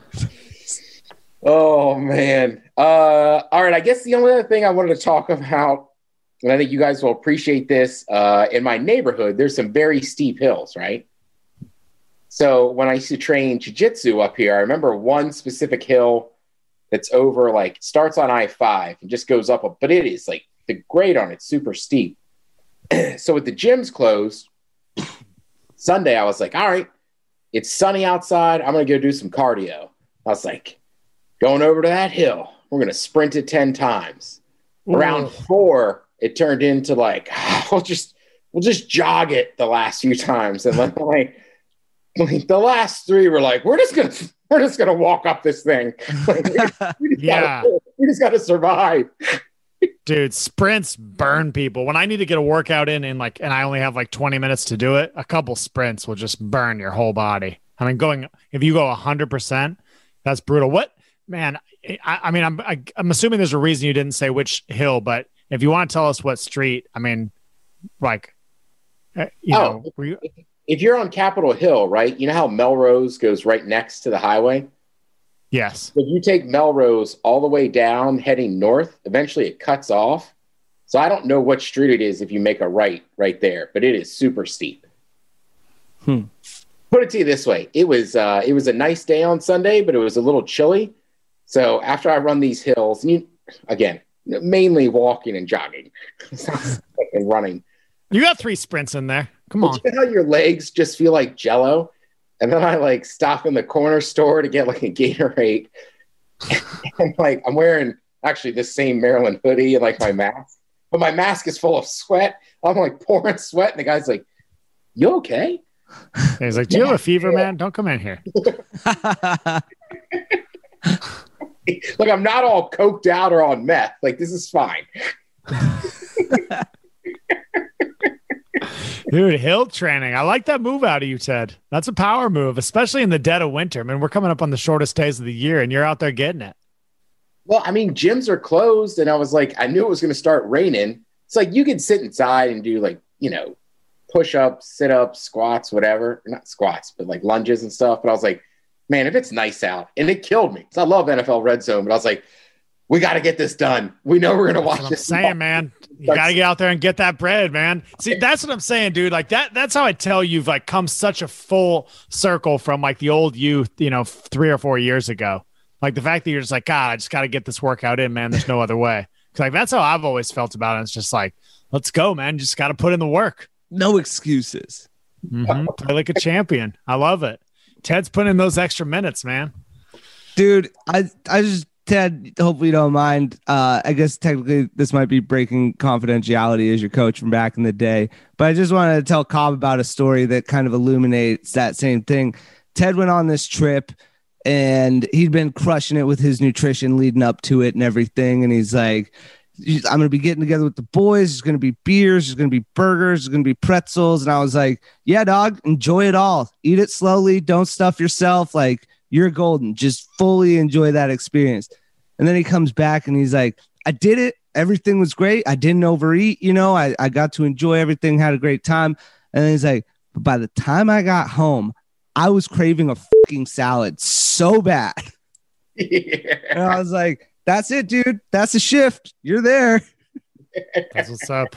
oh, man. Uh, all right. I guess the only other thing I wanted to talk about, and I think you guys will appreciate this, uh, in my neighborhood, there's some very steep hills, right? So when I used to train jiu-jitsu up here, I remember one specific hill that's over, like, starts on I five and just goes up, but it is, like, the grade on it's super steep. So with the gyms closed, Sunday I was like, all right, it's sunny outside. I'm going to go do some cardio. I was like, going over to that hill. We're going to sprint it ten times. Ooh. Around four, it turned into like, we'll just we'll just jog it the last few times. And like, like, like the last three were like, we're just going to we're just going to walk up this thing. Like, we just, we just yeah. Gotta, we just got to survive. Dude, sprints burn people. When I need to get a workout in in like, and I only have like twenty minutes to do it, a couple sprints will just burn your whole body. I mean, going, if you go a hundred percent, that's brutal. What, man, I, I mean, I'm, I, I'm assuming there's a reason you didn't say which hill, but if you want to tell us what street, I mean, like, you oh, know, were you, if you're on Capitol Hill, right? You know how Melrose goes right next to the highway? Yes. If you take Melrose all the way down heading north, eventually it cuts off. So I don't know what street it is if you make a right right there, but it is super steep. Hmm. Put it to you this way. It was uh, it was a nice day on Sunday, but it was a little chilly. So after I run these hills, and you, again, mainly walking and jogging and running. You got three sprints in there. Come on. You know how your legs just feel like Jell-O? And then I like stop in the corner store to get like a Gatorade. And like I'm wearing actually this same Maryland hoodie and like my mask, but my mask is full of sweat. I'm like pouring sweat, and the guy's like, "You okay?" And he's like, "Do you have a fever, man? Don't come in here." Look, I'm not all coked out or on meth. Like, this is fine. Dude, hill training. I like that move out of you, Ted. That's a power move, especially in the dead of winter. I mean, we're coming up on the shortest days of the year, and you're out there getting it. Well, I mean, gyms are closed, and I was like, I knew it was going to start raining. It's like you could sit inside and do like, you know, push-ups, sit-ups, squats, whatever. Not squats, but like lunges and stuff. But I was like, man, if it's nice out, and it killed me. I love N F L Red Zone, but I was like, we got to get this done. We know we're going to watch that's what this. I'm saying, man, you got to get out there and get that bread, man. See, that's what I'm saying, dude. Like that, that's how I tell you've like come such a full circle from like the old you, you know, three or four years ago. Like the fact that you're just like, God, I just got to get this workout in, man. There's no other way. Cause like, that's how I've always felt about it. It's just like, let's go, man. Just got to put in the work. No excuses. Mm-hmm. Play like a champion. I love it. Ted's putting in those extra minutes, man. Dude, I, I just, Ted, hopefully you don't mind. Uh, I guess technically this might be breaking confidentiality as your coach from back in the day, but I just wanted to tell Cobb about a story that kind of illuminates that same thing. Ted went on this trip and he'd been crushing it with his nutrition leading up to it and everything. And he's like, I'm going to be getting together with the boys. There's going to be beers. There's going to be burgers. There's going to be pretzels. And I was like, yeah, dog, enjoy it all. Eat it slowly. Don't stuff yourself. Like, you're golden. Just fully enjoy that experience. And then he comes back and he's like, I did it. Everything was great. I didn't overeat. You know, I, I got to enjoy everything, had a great time. And then he's like, but by the time I got home, I was craving a fucking salad so bad. Yeah. And I was like, that's it, dude. That's a shift. You're there. That's what's up.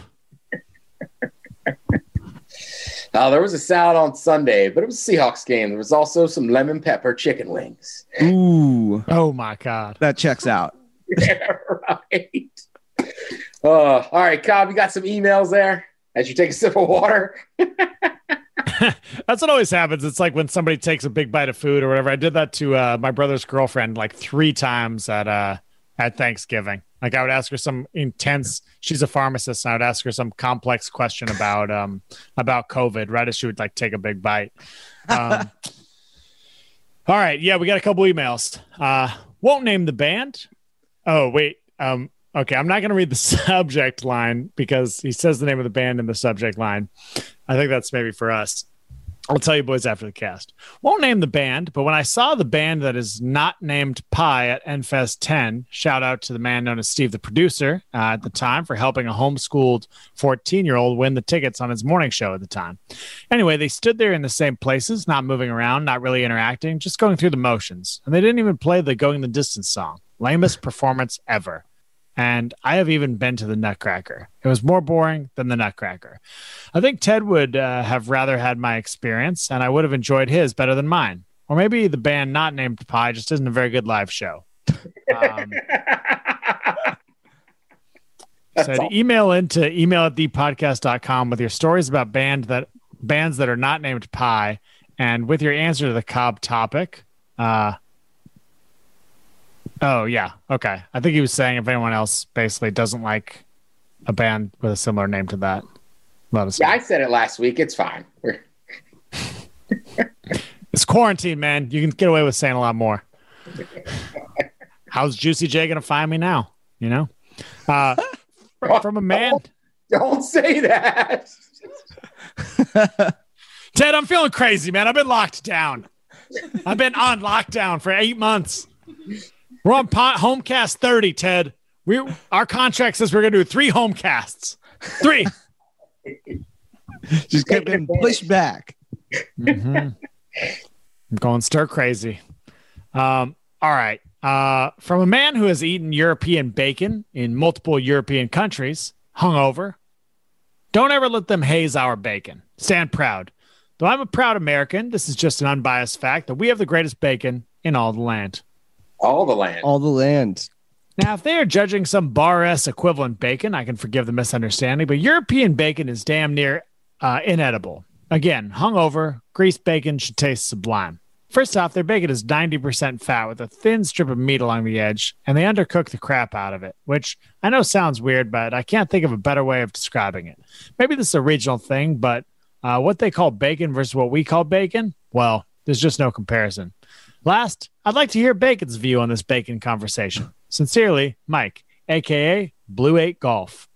Uh, there was a salad on Sunday, but it was a Seahawks game. There was also some lemon pepper chicken wings. Ooh. Oh, my God. That checks out. Yeah, right. Uh, all right, Cobb, you got some emails there as you take a sip of water? That's what always happens. It's like when somebody takes a big bite of food or whatever. I did that to uh, my brother's girlfriend like three times at uh, at Thanksgiving. Like I would ask her some intense, she's a pharmacist, and I would ask her some complex question about um about COVID right as she would like take a big bite. Um, all right. Yeah, we got a couple emails. Uh, won't name the band. Oh, wait. Um, okay, I'm not going to read the subject line because he says the name of the band in the subject line. I think that's maybe for us. I'll tell you boys after the cast. Won't name the band, but when I saw the band that is not named Pie at N Fest ten, shout out to the man known as Steve, the producer, uh, at the time for helping a homeschooled fourteen-year-old win the tickets on his morning show at the time. Anyway, they stood there in the same places, not moving around, not really interacting, just going through the motions. And they didn't even play the Going the Distance song. Lamest performance ever. And I have even been to the Nutcracker. It was more boring than the Nutcracker. I think Ted would uh, have rather had my experience, and I would have enjoyed his better than mine. Or maybe the band not named Pie just isn't a very good live show. Um, so email into email at the podcast dot com with your stories about band that bands that are not named Pie, and with your answer to the Cobb topic. Uh, Oh, yeah. Okay. I think he was saying if anyone else basically doesn't like a band with a similar name to that, let us know. Yeah, I said it last week. It's fine. It's quarantine, man. You can get away with saying a lot more. How's Juicy J going to find me now? You know? Uh, from a man. Don't, don't say that. Ted, I'm feeling crazy, man. I've been locked down. I've been on lockdown for eight months. We're on po- Homecast thirty, Ted. We our contract says we're going to do three Homecasts. Three. Just kept getting pushed back. Mm-hmm. I'm going stir crazy. Um, all right. Uh, from a man who has eaten European bacon in multiple European countries, hungover, don't ever let them haze our bacon. Stand proud. Though I'm a proud American, this is just an unbiased fact that we have the greatest bacon in all the land. All the land. All the land. Now, if they are judging some bar-S equivalent bacon, I can forgive the misunderstanding, but European bacon is damn near uh, inedible. Again, hungover, greased bacon should taste sublime. First off, their bacon is ninety percent fat with a thin strip of meat along the edge, and they undercook the crap out of it, which I know sounds weird, but I can't think of a better way of describing it. Maybe this is a regional thing, but uh, what they call bacon versus what we call bacon, well, there's just no comparison. Last, I'd like to hear Bacon's view on this bacon conversation. Sincerely, Mike, a k a. Blue eight Golf.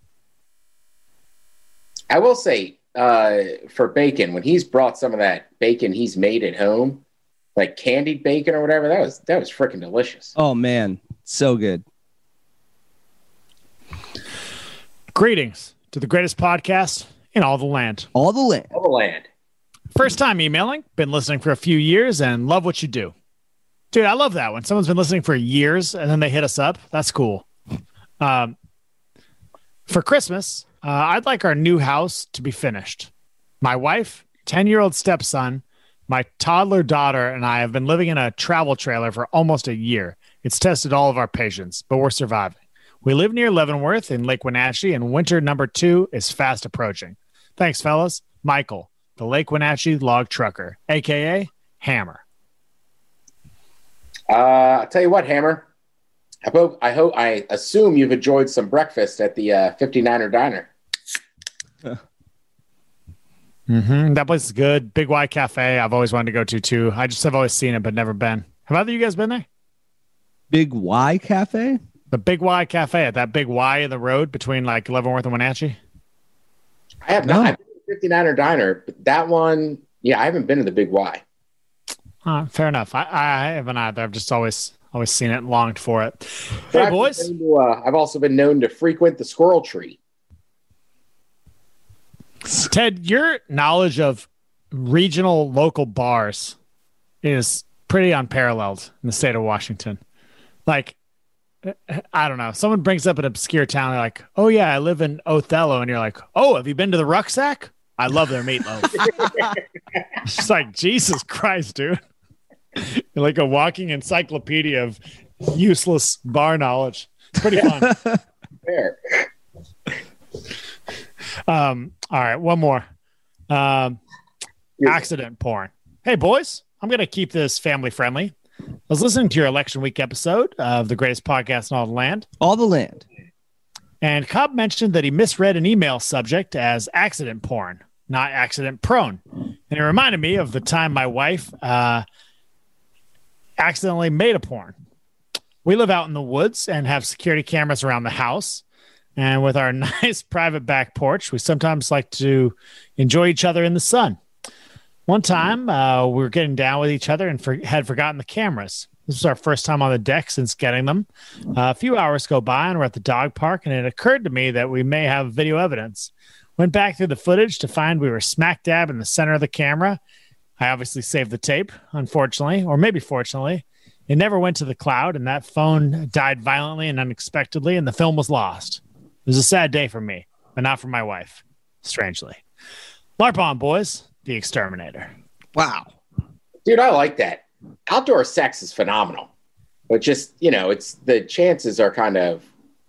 I will say, uh, for bacon, when he's brought some of that bacon he's made at home, like candied bacon or whatever, that was that was freaking delicious. Oh, man. So good. Greetings to the greatest podcast in all the land. All the land. All the land. First time emailing, been listening for a few years and love what you do. Dude, I love that when someone's been listening for years and then they hit us up. That's cool. Um, for Christmas, uh, I'd like our new house to be finished. My wife, ten-year-old stepson, my toddler daughter, and I have been living in a travel trailer for almost a year. It's tested all of our patience, but we're surviving. We live near Leavenworth in Lake Wenatchee, and winter number two is fast approaching. Thanks, fellas. Michael, the Lake Wenatchee log trucker, a k a. Hammer. Uh, I'll tell you what, Hammer. I hope, I hope, I assume you've enjoyed some breakfast at the uh, fifty-niner Diner. Mm-hmm. That place is good. Big Y Cafe. I've always wanted to go to too. I just have always seen it, but never been. Have either of you guys been there? Big Y Cafe? The Big Y Cafe at that big Y in the road between like Leavenworth and Wenatchee. I have No. not. I've been to the fifty-niner Diner, but that one, yeah, I haven't been to the Big Y. Uh, fair enough. I, I haven't either. I've just always always seen it and longed for it. But Hey, I've boys. been to, uh, I've also been known to frequent the Squirrel Tree. Ted, your knowledge of regional local bars is pretty unparalleled in the state of Washington. Like, I don't know. Someone brings up an obscure town. They're like, oh, yeah, I live in Othello. And you're like, oh, have you been to the Rucksack? I love their meatloaf. It's like, Jesus Christ, dude. You're like a walking encyclopedia of useless bar knowledge. It's pretty fun. Fair. Um, all right, one more. Um, accident porn. Hey, boys, I'm going to keep this family friendly. I was listening to your election week episode of the greatest podcast in all the land, All the land. and Cobb mentioned that he misread an email subject as accident porn, not accident prone. And it reminded me of the time my wife uh, accidentally made a porn. We live out in the woods and have security cameras around the house. And with our nice private back porch, we sometimes like to enjoy each other in the sun. One time, uh, we were getting down with each other and for- had forgotten the cameras. This was our first time on the deck since getting them. Uh, a few hours go by, and we're at the dog park, and it occurred to me that we may have video evidence. Went back through the footage to find we were smack dab in the center of the camera. I obviously saved the tape, unfortunately, or maybe fortunately. It never went to the cloud, and that phone died violently and unexpectedly, and the film was lost. It was a sad day for me, but not for my wife, strangely. LARP on, boys. The Exterminator. Wow. Dude, I like that. Outdoor sex is phenomenal. But just, you know, it's the chances are kind of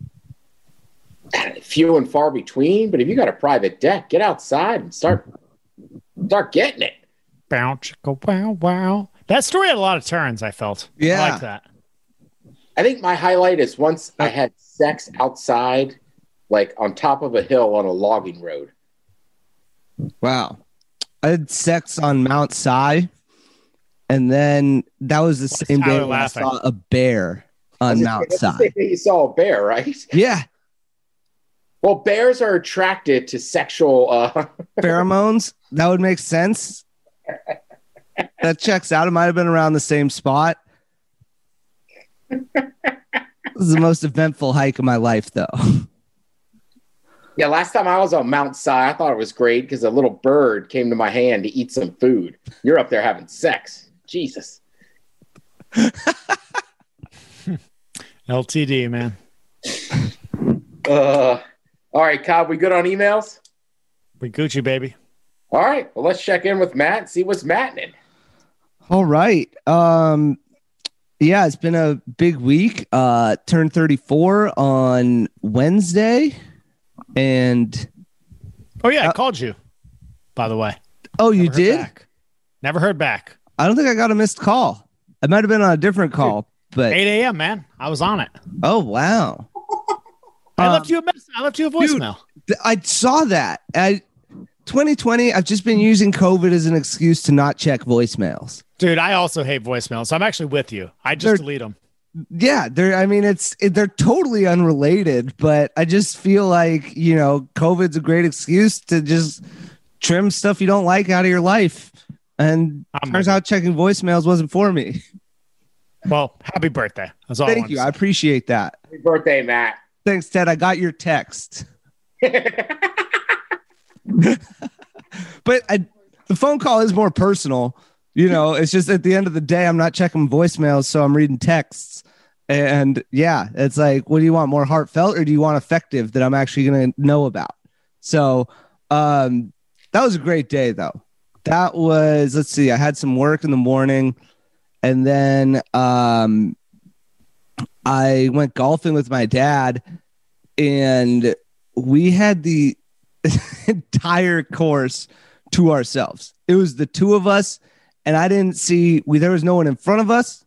few and far between. But if you got a private deck, get outside and start start getting it. Bow, chicka, wow, wow. That story had a lot of turns, I felt. Yeah. I like that. I think my highlight is once I had sex outside, like on top of a hill on a logging road. Wow. I had sex on Mount Si, and then that was the same Tyler day when I laughing? saw a bear on Mount That's the Si. same day you saw a bear, right? Yeah. Well, bears are attracted to sexual. Uh, Pheromones. That would make sense. That checks out. It might have been around the same spot. This is the most eventful hike of my life, though. yeah, last time I was on Mount Si, I thought it was great because a little bird came to my hand to eat some food. You're up there having sex. Jesus. L T D, man. Uh, all right, Cobb, we good on emails? We Gucci, baby. All right, well, let's check in with Matt and see what's matting. All right. Um, yeah, it's been a big week. Uh, turned thirty-four on Wednesday. And Oh, yeah, I Uh, called you, by the way. oh, you Never heard did? back. Never heard back. I don't think I got a missed call. I might have been on a different call, but eight a.m., man. I was on it. oh, wow. I Um, left you a message. I left you a voicemail. Th- I saw that. I twenty twenty, I've just been using COVID as an excuse to not check voicemails. Dude, I also hate voicemails. So I'm actually with you. I just They're- delete them. Yeah, they're I mean it's it, they're totally unrelated, but I just feel like, you know, COVID's a great excuse to just trim stuff you don't like out of your life. And I'm turns with out checking voicemails wasn't for me. Well, happy birthday. That's all I Thank wanted you. to I say. appreciate that. Happy birthday, Matt. Thanks, Ted. I got your text. But I, the phone call is more personal. You know, it's just at the end of the day, I'm not checking voicemails, so I'm reading texts. And yeah, it's like, what do you want? More heartfelt, or do you want effective that I'm actually going to know about? So um, that was a great day, though. That was, let's see, I had some work in the morning, and then um, I went golfing with my dad, and we had the entire course to ourselves. It was the two of us, and I didn't see, we, there was no one in front of us.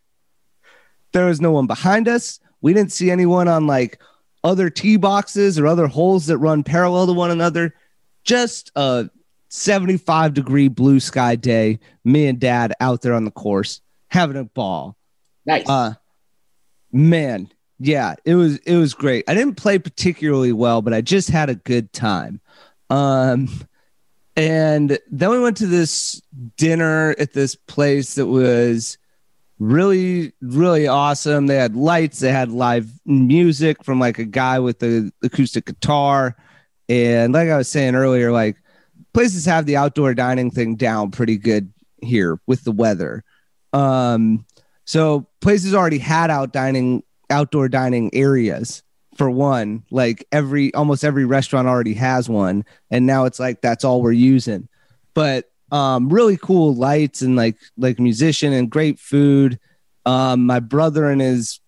There was no one behind us. We didn't see anyone on like other tee boxes or other holes that run parallel to one another. Just a seventy-five degree blue sky day. Me and dad out there on the course having a ball. Nice. Uh, man. Yeah, it was, it was great. I didn't play particularly well, but I just had a good time. Um, and then we went to this dinner at this place that was really, really awesome. They had lights. They had live music from like a guy with the acoustic guitar. And like I was saying earlier, like places have the outdoor dining thing down pretty good here with the weather. Um, so places already had out dining, outdoor dining areas for one. Like every, almost every restaurant already has one. And now it's like, that's all we're using. But Um, really cool lights and like like musician and great food. Um, my brother and his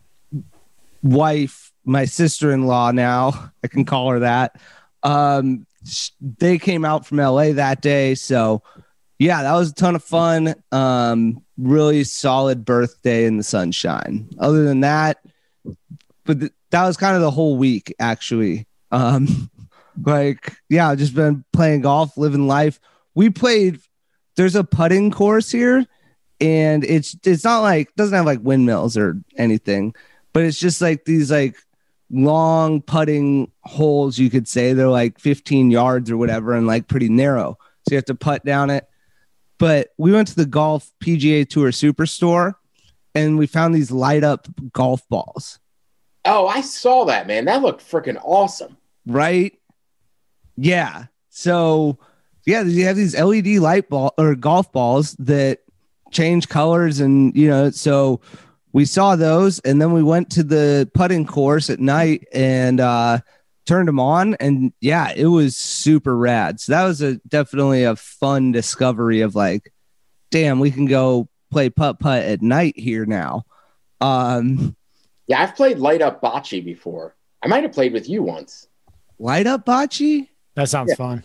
wife, my sister-in-law now, I can call her that. Um, they came out from L A that day. So yeah, that was a ton of fun. Um, really solid birthday in the sunshine. Other than that, but th- that was kind of the whole week actually. Um, like, yeah, I've just been playing golf, living life. We played, there's a putting course here, and it's it's not like, doesn't have like windmills or anything, but it's just like these like long putting holes, you could say. They're like fifteen yards or whatever, and like pretty narrow. So you have to putt down it. But we went to the Golf P G A Tour Superstore, and we found these light up golf balls. Oh, I saw that, man. That looked freaking awesome. Right? Yeah. So yeah, you have these L E D light ball or golf balls that change colors, and you know, so we saw those, and then we went to the putting course at night and uh, turned them on, and yeah, it was super rad. So that was a definitely a fun discovery of like, damn, we can go play putt putt at night here now. Um, yeah, I've played light up bocce before. I might have played with you once. Light up bocce? That sounds Yeah. fun.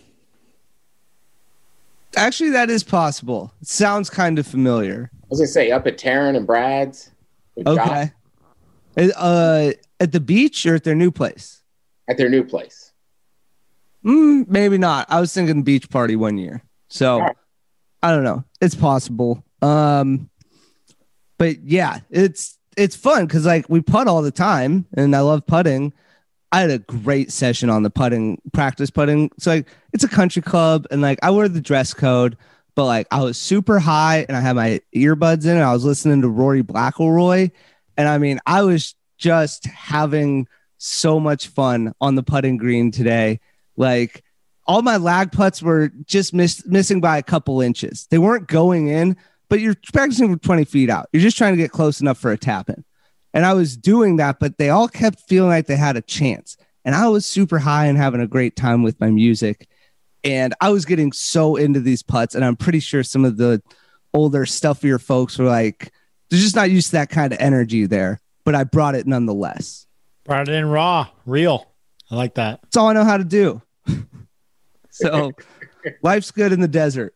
Actually, that is possible. It sounds kind of familiar. I was gonna say up at Taryn and Brad's. with Josh Okay. Uh, at the beach or at their new place? at their new place. Mm, maybe not. I was thinking beach party one year. So All right. I don't know. It's possible. Um, but yeah, it's it's fun because like we putt all the time, and I love putting. I had a great session on the putting, practice putting. So like it's a country club, and like I wear the dress code, but like I was super high and I had my earbuds in and I was listening to Rory McIlroy. And I mean, I was just having so much fun on the putting green today. Like all my lag putts were just miss, missing by a couple inches. They weren't going in, but you're practicing from twenty feet out. You're just trying to get close enough for a tap in. And I was doing that, but they all kept feeling like they had a chance. And I was super high and having a great time with my music. And I was getting so into these putts. And I'm pretty sure some of the older, stuffier folks were like, they're just not used to that kind of energy there. But I brought it nonetheless. Brought it in raw, real. I like that. That's all I know how to do. So life's good in the desert.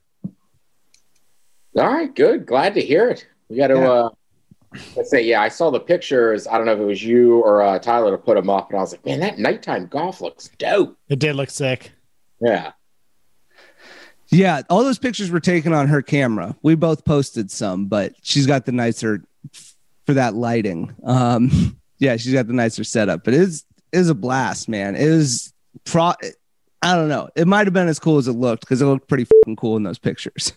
All right, good. Glad to hear it. We got to, Yeah. uh, let's say, yeah, I saw the pictures. I don't know if it was you or uh, Tyler to put them up, and I was like, man, that nighttime golf looks dope. It did look sick. Yeah. Yeah, all those pictures were taken on her camera. We both posted some, but she's got the nicer for that lighting. Um, yeah, she's got the nicer setup, but it is is a blast, man. It was pro. I don't know. It might have been as cool as it looked because it looked pretty fucking cool in those pictures.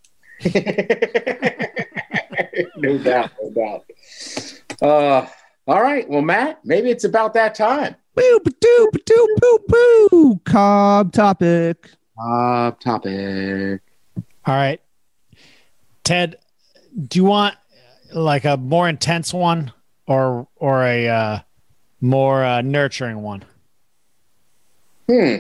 No doubt, no doubt. Uh, all right, well, Matt, maybe it's about that time. Boo, ba-doo, ba-doo, boo, boo. Cobb topic. Uh, topic. All right. Ted, do you want like a more intense one or or a uh, more uh, nurturing one? Hmm.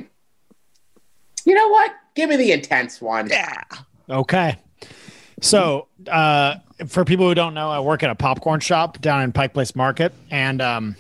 You know what? Give me the intense one. Yeah. Okay. So, uh, for people who don't know, I work at a popcorn shop down in Pike Place Market, and um,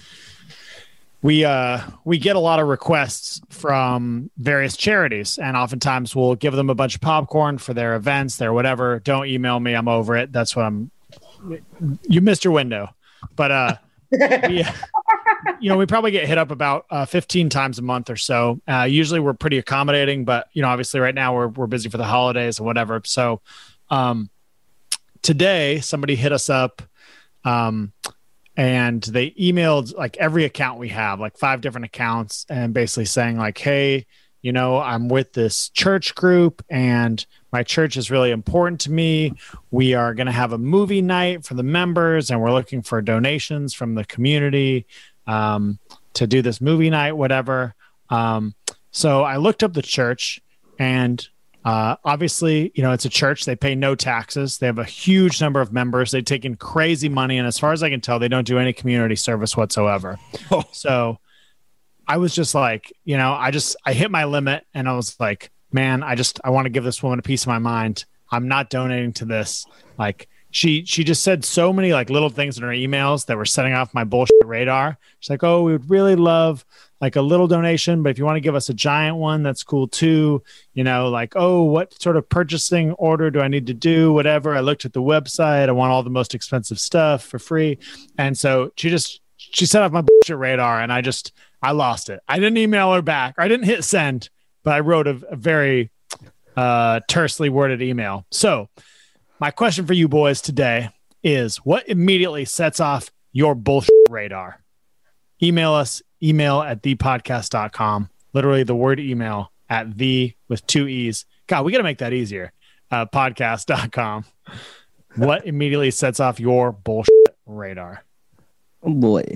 we uh, we get a lot of requests from various charities, and oftentimes we'll give them a bunch of popcorn for their events, their whatever. Don't email me; I'm over it. That's what I'm. You missed your window, but uh, we, you know, we probably get hit up about uh, fifteen times a month or so. Uh, usually, we're pretty accommodating, but you know, obviously, right now we're we're busy for the holidays or whatever. So. Um, today somebody hit us up, um, and they emailed like every account we have, like five different accounts, and basically saying like, hey, you know, I'm with this church group and my church is really important to me. We are going to have a movie night for the members and we're looking for donations from the community, um, to do this movie night, whatever. Um, so I looked up the church and, Uh, obviously, you know, it's a church. They pay no taxes. They have a huge number of members. They take in crazy money. And as far as I can tell, they don't do any community service whatsoever. Oh. So I was just like, you know, I just, I hit my limit and I was like, man, I just, I want to give this woman a piece of my mind. I'm not donating to this. Like she, she just said so many like little things in her emails that were setting off my bullshit radar. She's like, oh, we would really love like a little donation, but if you want to give us a giant one, that's cool too. You know, like, oh, what sort of purchasing order do I need to do? Whatever. I looked at the website. I want all the most expensive stuff for free. And so she just, she set off my bullshit radar and I just, I lost it. I didn't email her back. I didn't hit send, but I wrote a, a very uh, tersely worded email. So my question for you boys today is what immediately sets off your bullshit radar? Email us. Email at the podcast dot com. Literally the word email at the with two E's. God, we got to make that easier. Uh, podcast dot com. What immediately sets off your bullshit radar? Oh boy.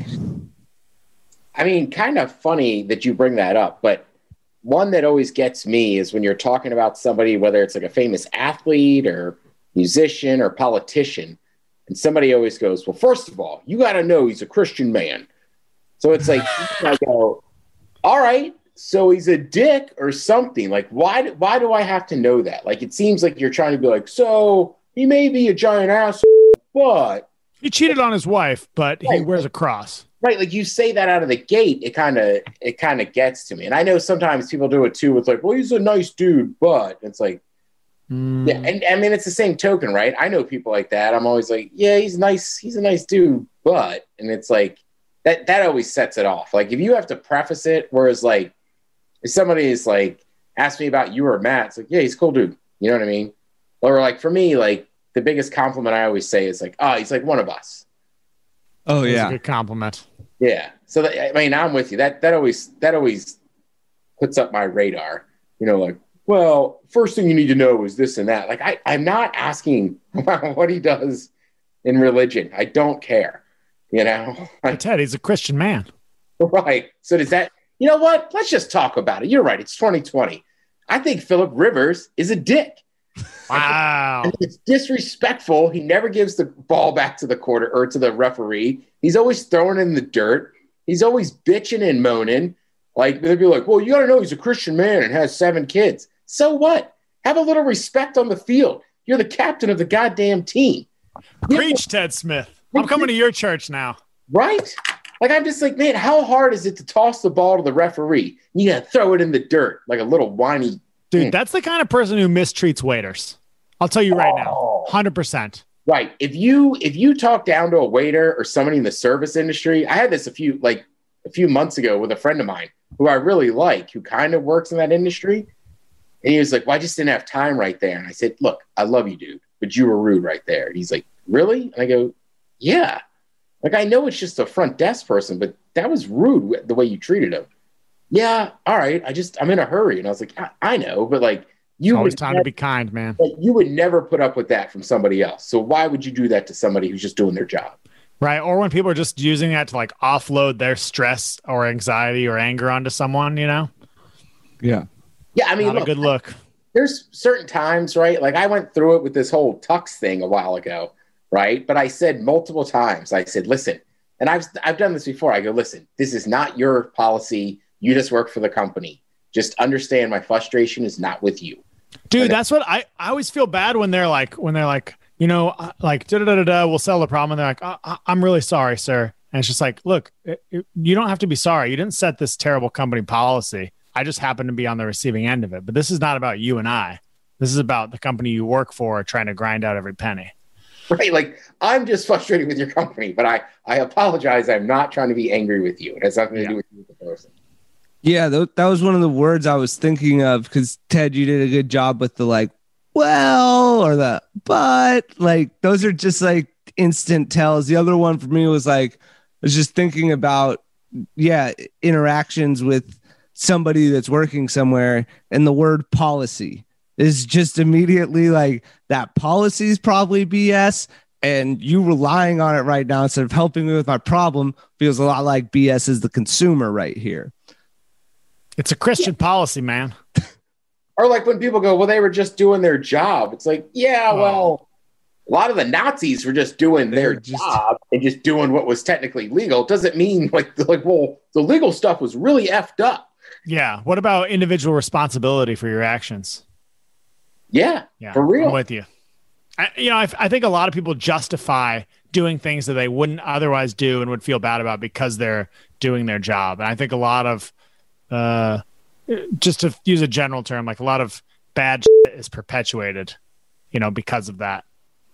I mean, kind of funny that you bring that up, but one that always gets me is when you're talking about somebody, whether it's like a famous athlete or musician or politician, and somebody always goes, well, first of all, you got to know he's a Christian man. So it's like, I go, all right, so he's a dick or something. Like, why, why do I have to know that? Like, it seems like you're trying to be like, so he may be a giant asshole, but. He cheated on his wife, but right. He wears a cross. Right. Like you say that out of the gate, it kind of, it kind of gets to me. And I know sometimes people do it too. It's like, well, he's a nice dude, but it's like, mm. yeah. And I mean, it's the same token, right? I know people like that. I'm always like, yeah, he's nice. He's a nice dude, but, and it's like, That that always sets it off. Like if you have to preface it, whereas like if somebody is like, ask me about you or Matt, it's like, yeah, he's a cool dude. You know what I mean? Or like for me, like the biggest compliment I always say is like, oh, he's like one of us. Oh yeah, that's a good compliment. Yeah. So that, I mean, I'm with you. That that always that always puts up my radar. You know, like, well, first thing you need to know is this and that. Like I I'm not asking about what he does in religion. I don't care. You know, like, Ted, he's a Christian man. Right. So does that, you know what? Let's just talk about it. You're right. It's twenty twenty. I think Phillip Rivers is a dick. Wow. And it's disrespectful. He never gives the ball back to the quarter or to the referee. He's always throwing in the dirt. He's always bitching and moaning. Like they'd be like, well, you got to know he's a Christian man and has seven kids. So what? Have a little respect on the field. You're the captain of the goddamn team. Preach, Ted Smith. I'm coming to your church now. Right? Like, I'm just like, man, how hard is it to toss the ball to the referee? You got to throw it in the dirt like a little whiny. Dude, mm. That's the kind of person who mistreats waiters. I'll tell you right oh. now. one hundred percent. Right. If you if you talk down to a waiter or somebody in the service industry, I had this a few like a few months ago with a friend of mine who I really like, who kind of works in that industry. And he was like, well, I just didn't have time right there. And I said, look, I love you, dude, but you were rude right there. And he's like, really? And I go, yeah. Like, I know it's just a front desk person, but that was rude the way you treated him. Yeah. All right. I just, I'm in a hurry. And I was like, I, I know, but like, you it's always would time never, to be kind, man. Like, you would never put up with that from somebody else. So why would you do that to somebody who's just doing their job? Right. Or when people are just using that to like offload their stress or anxiety or anger onto someone, you know? Yeah. Yeah, I mean, Not look, a good look. there's certain times, right? Like I went through it with this whole tux thing a while ago, right? But I said multiple times, I said, listen, and I've I've done this before. I go, listen, this is not your policy. You just work for the company. Just understand my frustration is not with you. Dude, And that's what I, I always feel bad when they're like, when they're like, you know, uh, like, da da da da, we'll settle the problem. And they're like, I, I, I'm really sorry, sir. And it's just like, look, it, it, you don't have to be sorry. You didn't set this terrible company policy. I just happen to be on the receiving end of it. But this is not about you and I. This is about the company you work for trying to grind out every penny. Right, like I'm just frustrated with your company, but I, I apologize. I'm not trying to be angry with you. It has nothing to Yeah. do with you as a person. Yeah, th- that was one of the words I was thinking of because Ted, you did a good job with the like, well, or the but. Like those are just like instant tells. The other one for me was like, I was just thinking about, yeah, interactions with somebody that's working somewhere, and the word policy is just immediately like that policy is probably B S, and you relying on it right now instead of helping me with my problem feels a lot like B S is the consumer right here. It's a Christian policy, man. Or like when people go, well, they were just doing their job. It's like, yeah, well, a lot of the Nazis were just doing their were just- job and just doing what was technically legal. It doesn't mean like, like, well, the legal stuff was really effed up. Yeah. What about individual responsibility for your actions? Yeah, Yeah, for real. I'm with you. I, you know, I, I think a lot of people justify doing things that they wouldn't otherwise do and would feel bad about because they're doing their job. And I think a lot of, uh, just to use a general term, like a lot of bad shit is perpetuated, you know, because of that.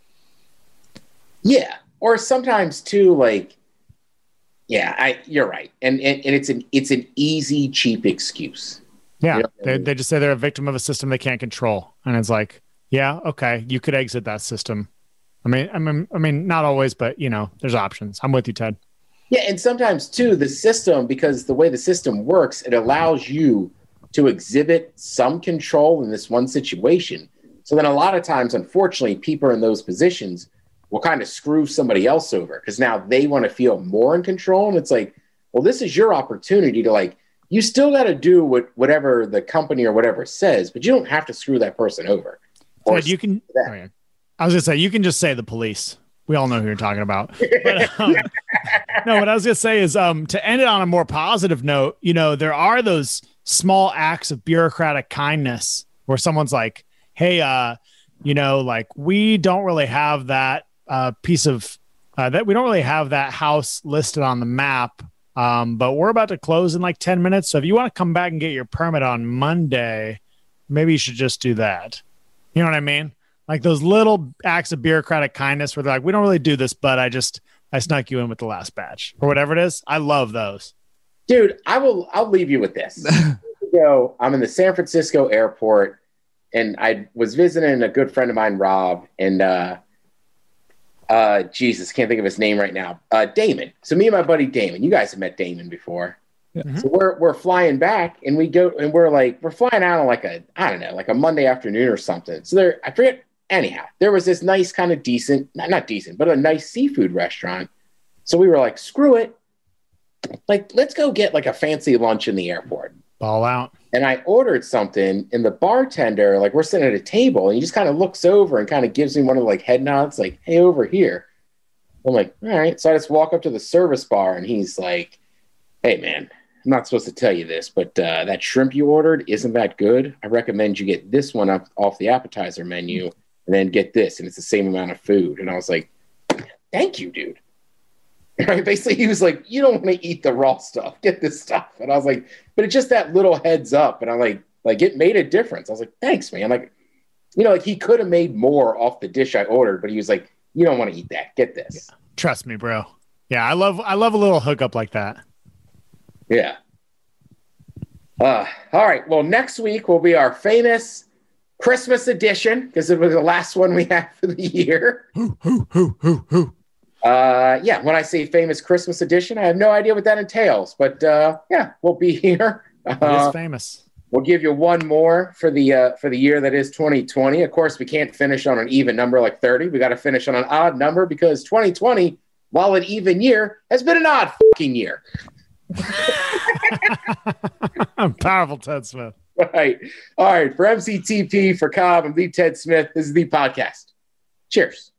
Yeah. Or sometimes too, like, yeah, I you're right. And, and and it's an it's an easy, cheap excuse. Yeah. You know, They, they just say they're a victim of a system they can't control. And it's like, yeah, okay, you could exit that system. I mean, I mean, I mean, not always, but you know, there's options. I'm with you, Ted. Yeah, and sometimes too, the system, because the way the system works, it allows you to exhibit some control in this one situation. So then a lot of times, unfortunately, people in those positions will kind of screw somebody else over because now they want to feel more in control. And it's like, well, this is your opportunity to like, you still got to do what whatever the company or whatever says, but you don't have to screw that person over. Or Ted, you can, that. oh, yeah. I was gonna say, you can just say the police. We all know who you're talking about. But, um, no, what I was gonna say is, um, to end it on a more positive note, you know, there are those small acts of bureaucratic kindness where someone's like, "Hey, uh, you know, like we don't really have that uh, piece of uh, that. We don't really have that house listed on the map, um, but we're about to close in like ten minutes. So if you want to come back and get your permit on Monday, maybe you should just do that." You know what I mean? Like those little acts of bureaucratic kindness where they're like, we don't really do this, but I just, I snuck you in with the last batch or whatever it is. I love those. Dude, I will, I'll leave you with this. So I'm in the San Francisco airport and I was visiting a good friend of mine, Rob, and uh, uh, Jesus, can't think of his name right now. Uh, Damon. So me and my buddy Damon, you guys have met Damon before. Mm-hmm. So we're we're flying back, and we go, and we're like, we're flying out on like a, I don't know, like a Monday afternoon or something. So there, I forget. Anyhow, there was this nice kind of decent, not not decent, but a nice seafood restaurant. So we were like, screw it, like let's go get like a fancy lunch in the airport. Ball out. And I ordered something, and the bartender, like we're sitting at a table, and he just kind of looks over and kind of gives me one of the like head nods, like, "Hey, over here." I'm like, all right. So I just walk up to the service bar, and he's like, "Hey, man, I'm not supposed to tell you this, but uh, that shrimp you ordered isn't that good. I recommend you get this one up off the appetizer menu, and then get this, and it's the same amount of food." And I was like, "Thank you, dude." Right? Basically, he was like, "You don't want to eat the raw stuff. Get this stuff." And I was like, "But it's just that little heads up." And I'm like, like it made a difference. I was like, "Thanks, man." Like, you know, like he could have made more off the dish I ordered, but he was like, "You don't want to eat that. Get this." Yeah. Trust me, bro. Yeah, I love I love a little hookup like that. Yeah. Uh, all right. Well, next week will be our famous Christmas edition because it was the last one we had for the year. Hoo, hoo, hoo, hoo, hoo. Uh, yeah, when I say famous Christmas edition, I have no idea what that entails, but uh, yeah, we'll be here. It Uh, is famous. we'll give you one more for the uh, for the year that is twenty twenty. Of course, we can't finish on an even number like thirty. We got to finish on an odd number because twenty twenty while an even year has been an odd fucking year. Powerful, Ted Smith. Right. All right. For M C T P, for Cobb, and the Ted Smith, this is the podcast. Cheers.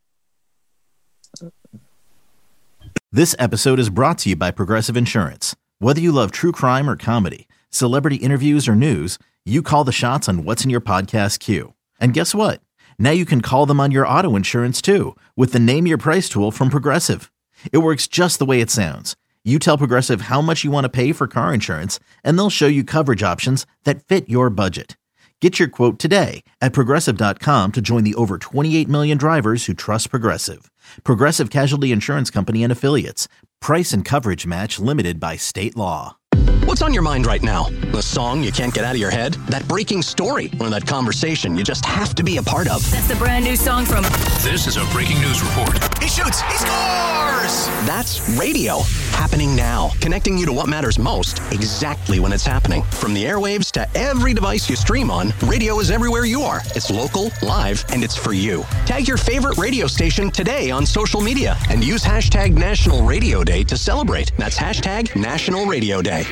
This episode is brought to you by Progressive Insurance. Whether you love true crime or comedy, celebrity interviews or news, you call the shots on what's in your podcast queue. And guess what? Now you can call them on your auto insurance too with the Name Your Price tool from Progressive. It works just the way it sounds. You tell Progressive how much you want to pay for car insurance, and they'll show you coverage options that fit your budget. Get your quote today at Progressive dot com to join the over twenty-eight million drivers who trust Progressive. Progressive Casualty Insurance Company and Affiliates. Price and coverage match limited by state law. What's on your mind right now? The song you can't get out of your head? That breaking story? Or that conversation you just have to be a part of? That's the brand new song from... This is a breaking news report. He shoots! He scores! That's radio. Happening now. Connecting you to what matters most, exactly when it's happening. From the airwaves to every device you stream on, radio is everywhere you are. It's local, live, and it's for you. Tag your favorite radio station today on social media and use hashtag National Radio Day to celebrate. That's hashtag National Radio Day.